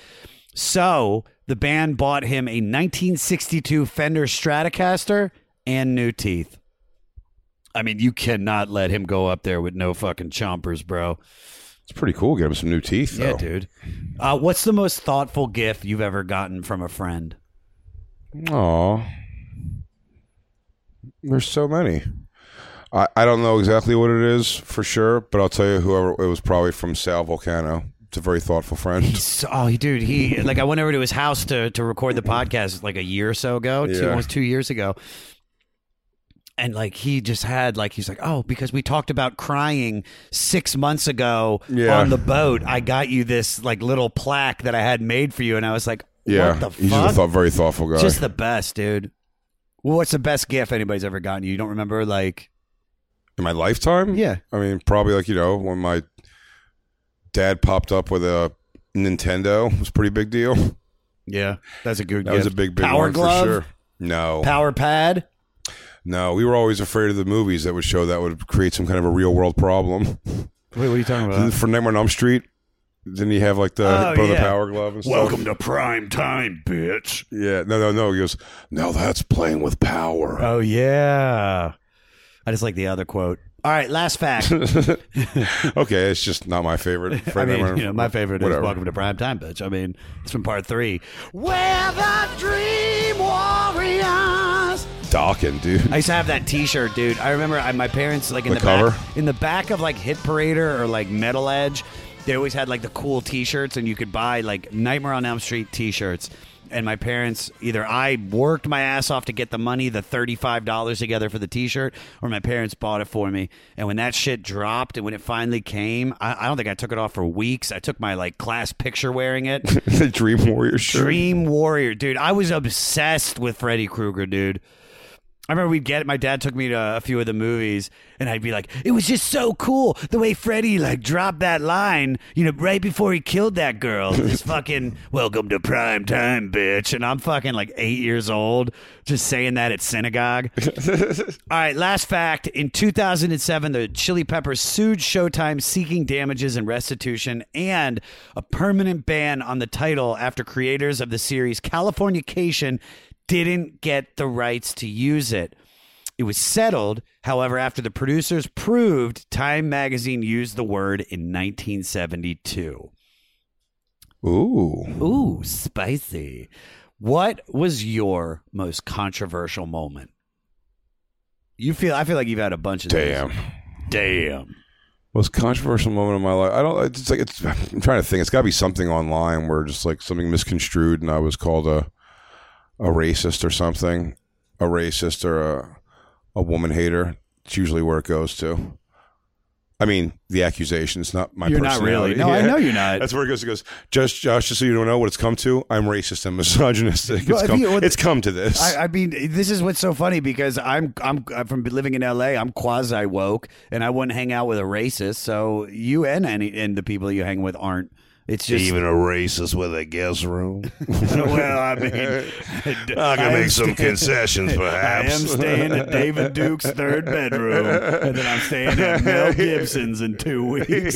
So the band bought him a nineteen sixty-two Fender Stratocaster and new teeth. I mean, you cannot let him go up there with no fucking chompers, bro. It's pretty cool. Get him some new teeth, though. Yeah, dude. Uh, what's the most thoughtful gift you've ever gotten from a friend? Aw. There's so many. I, I don't know exactly what it is for sure, but I'll tell you whoever it was probably from Sal Volcano. It's a very thoughtful friend. He's, oh, dude, he like I went over to his house to to record the podcast like a year or so ago, two, Yeah. almost two years ago, and like he just had like he's like, oh, because we talked about crying six months ago Yeah. on the boat, I got you this like little plaque that I had made for you, and I was like, Yeah, what the he's fuck? a thought, very thoughtful guy. Just the best, dude. Well, what's the best gift anybody's ever gotten you? You don't remember like in my lifetime? Yeah. I mean, probably like, you know, when my dad popped up with a Nintendo, it was a pretty big deal. Yeah, that's a good That gift. was a big, big Power one glove? for sure. No. Power pad? No, we were always afraid of the movies that would show that would create some kind of a real world problem. Wait, what are you talking about? For Nightmare on Elm Street, didn't he have like the, Oh, put on the yeah. power glove and stuff? Welcome to prime time, bitch. Yeah, no, no, no. He goes, now that's playing with power. Oh, yeah. I just like the other quote. All right, last fact. Okay, it's just not my favorite. I mean, you know, my favorite Whatever. is Welcome to Prime Time, bitch. I mean, it's from part three. We're the Dream Warriors. Dawkins, dude. I used to have that T-shirt, dude. I remember I, my parents, like in The the, cover? back, in the back of like Hit Parader or like Metal Edge, they always had like the cool T-shirts, and you could buy like Nightmare on Elm Street T-shirts. And my parents, either I worked my ass off to get the money, the thirty-five dollars together for the T-shirt, or my parents bought it for me. And when that shit dropped and when it finally came, I, I don't think I took it off for weeks. I took my like class picture wearing it. The Dream Warrior shirt. Dream Warrior, dude. I was obsessed with Freddy Krueger, dude. I remember we'd get, my dad took me to a few of the movies, and I'd be like, it was just so cool the way Freddy like dropped that line, you know, right before he killed that girl. This fucking welcome to prime time, bitch. And I'm fucking like eight years old, just saying that at synagogue. All right, last fact. In two thousand seven, the Chili Peppers sued Showtime seeking damages and restitution and a permanent ban on the title after creators of the series Californication didn't get the rights to use it. It was settled, however, after the producers proved Time Magazine used the word in nineteen seventy-two. Ooh. Ooh, spicy. What was your most controversial moment? You feel I feel like you've had a bunch of Damn. these. Damn. Most controversial moment of my life. I don't. It's like it's. I'm trying to think. It's got to be something online where just like something misconstrued, and I was called a a racist or something, a racist or a a woman hater. It's usually where it goes to. I mean, the accusation is not my You're not personality. really. No, I know you're not. That's where it goes. It goes, just Josh, just so you don't know what it's come to, I'm racist and misogynistic. Well, It's, if come, you- it's come to this. I, I mean, this is what's so funny because I'm I'm, I'm from living in L A. I'm quasi woke, and I wouldn't hang out with a racist. So you and any and the people you hang with aren't. It's just Even a racist with a guest room. well, I mean, I can am make some staying- concessions, perhaps. I am staying at David Duke's third bedroom, and then I'm staying at Mel Gibson's in two weeks.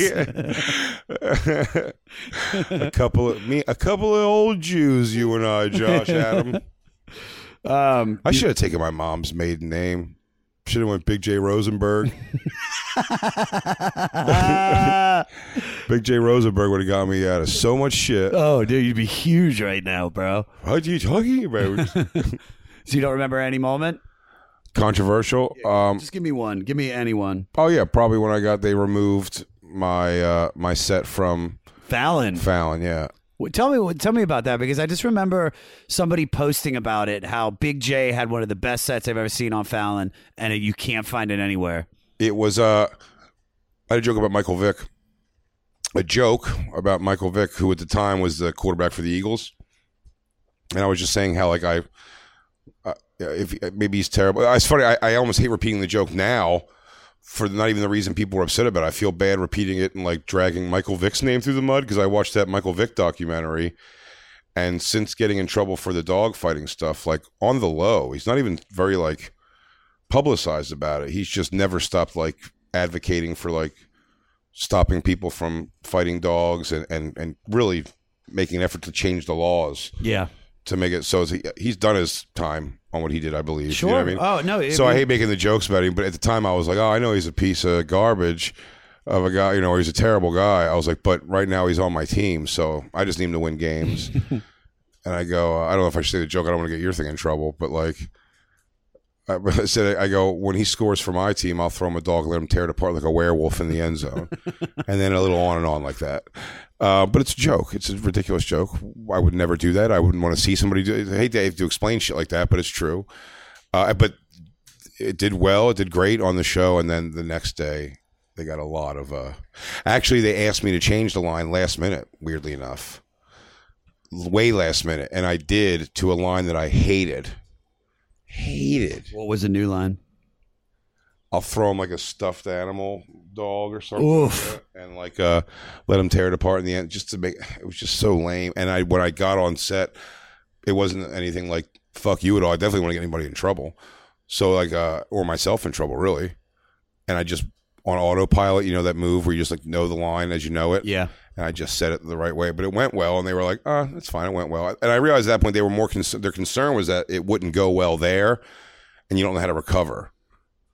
a couple of me, a couple of old Jews, you and I, Josh Adam. Um, I should have taken my mom's maiden name. Should have went Big J Rosenberg. Big J Rosenberg would have got me out of so much shit. Oh, dude, you'd be huge right now, bro. What are you talking about? So you don't remember any moment? Controversial. Um, Just give me one. Give me any one. oh yeah, probably when I got they removed my uh, my set from Fallon. Fallon. Yeah. Well, Tell me, tell me about that because I just remember somebody posting about it. How Big J had one of the best sets I've ever seen on Fallon, and you can't find it anywhere. It was uh, I had a joke about Michael Vick. A joke about Michael Vick, who at the time was the quarterback for the Eagles, and I was just saying how like I, uh, if maybe he's terrible. It's funny. I, I almost hate repeating the joke now. For not even the reason people were upset about it. I feel bad repeating it and like dragging Michael Vick's name through the mud because I watched that Michael Vick documentary, and since getting in trouble for the dog fighting stuff, like on the low, he's not even very like publicized about it. He's just never stopped like advocating for like stopping people from fighting dogs and, and, and really making an effort to change the laws. Yeah. To make it so he, he's done his time on what he did, I believe. Sure. You know what I mean? Oh, no, it- so I hate making the jokes about him, but at the time I was like, oh, I know he's a piece of garbage of a guy, you know, or he's a terrible guy. I was like, but right now he's on my team, so I just need him to win games. And I go, uh, I don't know if I should say the joke. I don't want to get your thing in trouble, but like, I I said, I go, when he scores for my team, I'll throw him a dog, let him tear it apart like a werewolf in the end zone. And then a little on and on like that. Uh, but it's a joke. It's a ridiculous joke. I would never do that. I wouldn't want to see somebody do I hate to have to explain shit like that, but it's true. Uh, but it did well. It did great on the show. And then the next day, they got a lot of... Uh, actually, they asked me to change the line last minute, weirdly enough. Way last minute. And I did to a line that I hated. Hated. What was the new line? I'll throw him like a stuffed animal dog or something, Oof. like that, and like uh, let him tear it apart in the end. Just to make it was just so lame. And I when I got on set, it wasn't anything like fuck you at all. I definitely want to get anybody in trouble, so like uh, or myself in trouble really. And I just on autopilot, you know that move where you just like know the line as you know it. Yeah. And I just said it the right way, but it went well, and they were like, "Oh, that's fine, it went well." And I realized at that point they were more con- their concern was that it wouldn't go well there, and you don't know how to recover.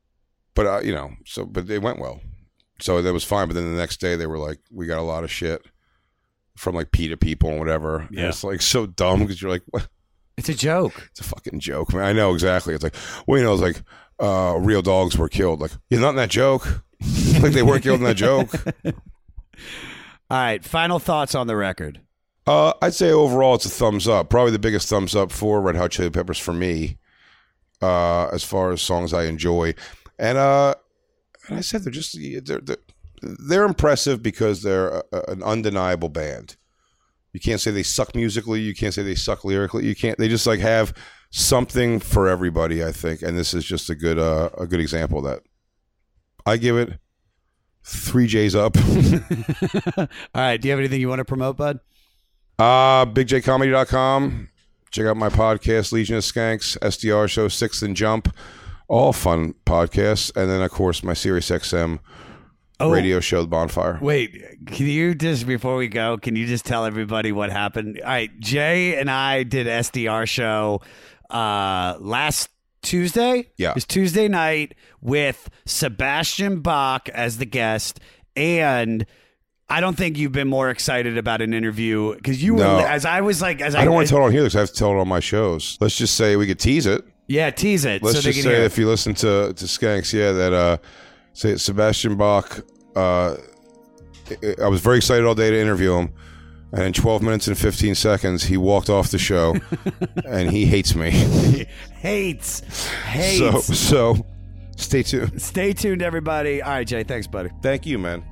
but uh, you know, so but it went well, so that was fine. But then the next day they were like, we got a lot of shit from like PETA people and whatever. Yeah, and it's like so dumb because you're like, what? It's a joke. It's a fucking joke, man. I know exactly. It's like, well, you know, it's like uh, real dogs were killed. Like, yeah, not in that joke. Like they weren't killed in that joke. All right, final thoughts on the record. Uh, I'd say overall it's a thumbs up. Probably the biggest thumbs up for Red Hot Chili Peppers for me, uh, as far as songs I enjoy. And uh, and I said they're just they're they're, they're impressive because they're a, a, an undeniable band. You can't say they suck musically. You can't say they suck lyrically. You can't. They just like have something for everybody, I think. And this is just a good uh, a good example of that. I give it three J's up. All right. Do you have anything you want to promote, bud? Uh, big j comedy dot com. Check out my podcast, Legion of Skanks, S D R Show, Sixth and Jump. All fun podcasts. And then, of course, my Sirius X M oh, radio show, The Bonfire. Wait, can you just, before we go, can you just tell everybody what happened? All right, Jay and I did S D R Show uh, last Tuesday. Yeah. It was Tuesday night with Sebastian Bach as the guest. And I don't think you've been more excited about an interview because you no. were, as I was like, as I, I don't want to tell it on here because I have to tell it on my shows. Let's just say we could tease it. Yeah, tease it. Let's so just they can say hear. if you listen to, to Skanks, yeah, that uh, say Sebastian Bach, uh, I was very excited all day to interview him. And in twelve minutes and fifteen seconds, he walked off the show and he hates me. hates. Hates. So, so stay tuned. Stay tuned, everybody. All right, Jay. Thanks, buddy. Thank you, man.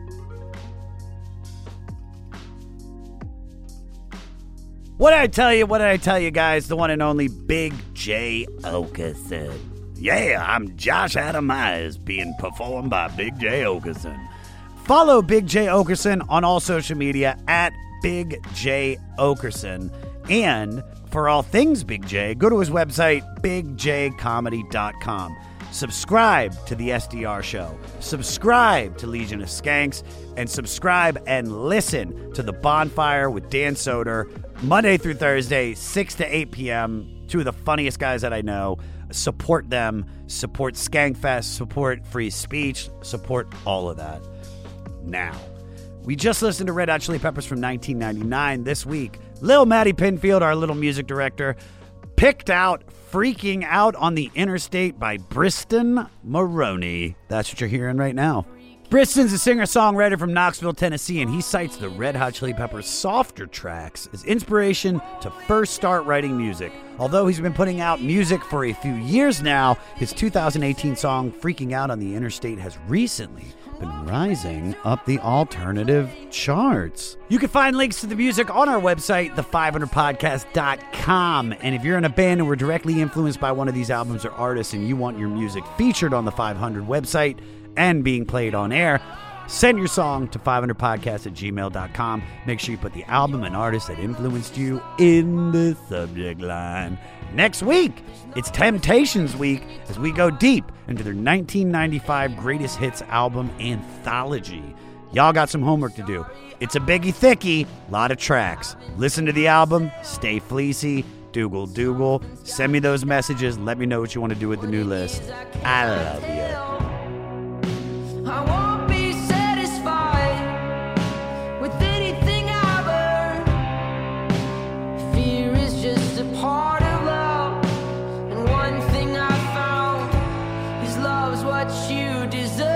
What did I tell you? What did I tell you, guys? The one and only Big J Oakerson. Yeah, I'm Josh Adam Myers, being performed by Big J Oakerson. Follow Big J Oakerson on all social media at Big J Oakerson. And for all things Big J, go to his website, big j comedy dot com. Subscribe to the S D R Show. Subscribe to Legion of Skanks. And subscribe and listen to The Bonfire with Dan Soder, Monday through Thursday, six to eight p.m. Two of the funniest guys that I know. Support them. Support Skankfest. Support free speech. Support all of that. Now, we just listened to Red Hot Chili Peppers from nineteen ninety-nine. This week, Lil Maddie Pinfield, our little music director, picked out Freaking Out on the Interstate by Briston Maroney. That's what you're hearing right now. Briston's a singer-songwriter from Knoxville, Tennessee, and he cites the Red Hot Chili Peppers' softer tracks as inspiration to first start writing music. Although he's been putting out music for a few years now, his two thousand eighteen song Freaking Out on the Interstate has recently been rising up the alternative charts. You can find links to the music on our website, the five hundred podcast dot com. And if you're in a band and were directly influenced by one of these albums or artists and you want your music featured on the five hundred website and being played on air, send your song to five hundred podcast at gmail dot com. Make sure you put the album and artist that influenced you in the subject line. Next week, it's Temptations Week as we go deep into their nineteen ninety-five Greatest Hits album anthology. Y'all got some homework to do. It's a biggie thickie, lot of tracks. Listen to the album, stay fleecy, Dougal Dougal. Send me those messages. Let me know what you want to do with the new list. I love you. I won't be satisfied with anything I've earned. Fear is just a part of love, and one thing I found is love's what you deserve.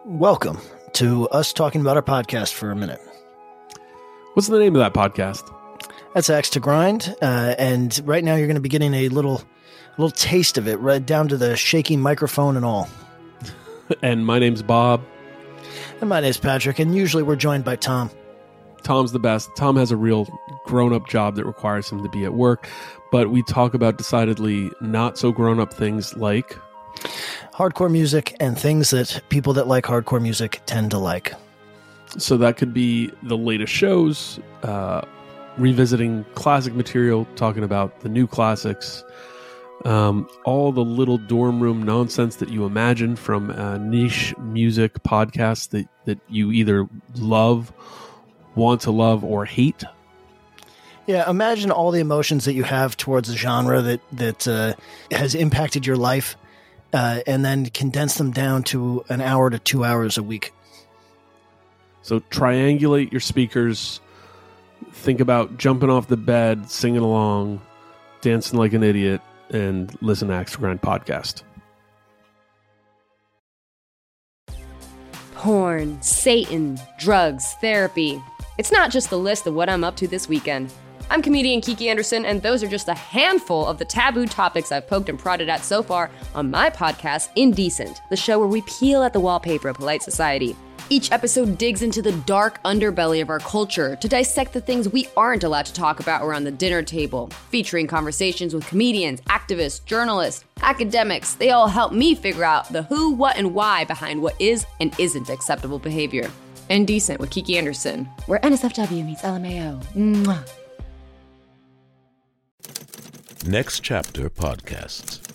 Welcome to us talking about our podcast for a minute. What's the name of that podcast? That's Axe to Grind, uh, and right now you're going to be getting a little, a little taste of it, right down to the shaky microphone and all. And my name's Bob. And my name's Patrick, and usually we're joined by Tom. Tom's the best. Tom has a real grown-up job that requires him to be at work, but we talk about decidedly not so grown-up things like hardcore music and things that people that like hardcore music tend to like. So that could be the latest shows, uh, revisiting classic material, talking about the new classics, um, all the little dorm room nonsense that you imagine from uh, niche music podcasts that, that you either love, want to love, or hate. Yeah, imagine all the emotions that you have towards a genre that, that uh, has impacted your life, uh, and then condense them down to an hour to two hours a week. So triangulate your speakers, think about jumping off the bed, singing along, dancing like an idiot, and listen to Axe to Grind podcast. Porn, Satan, drugs, therapy. It's not just the list of what I'm up to this weekend. I'm comedian Kiki Anderson, and those are just a handful of the taboo topics I've poked and prodded at so far on my podcast, Indecent, the show where we peel at the wallpaper of polite society. Each episode digs into the dark underbelly of our culture to dissect the things we aren't allowed to talk about around the dinner table, featuring conversations with comedians, activists, journalists, academics. They all help me figure out the who, what, and why behind what is and isn't acceptable behavior. Indecent with Kiki Anderson, where N S F W meets L M A O. Mwah. Next Chapter Podcasts.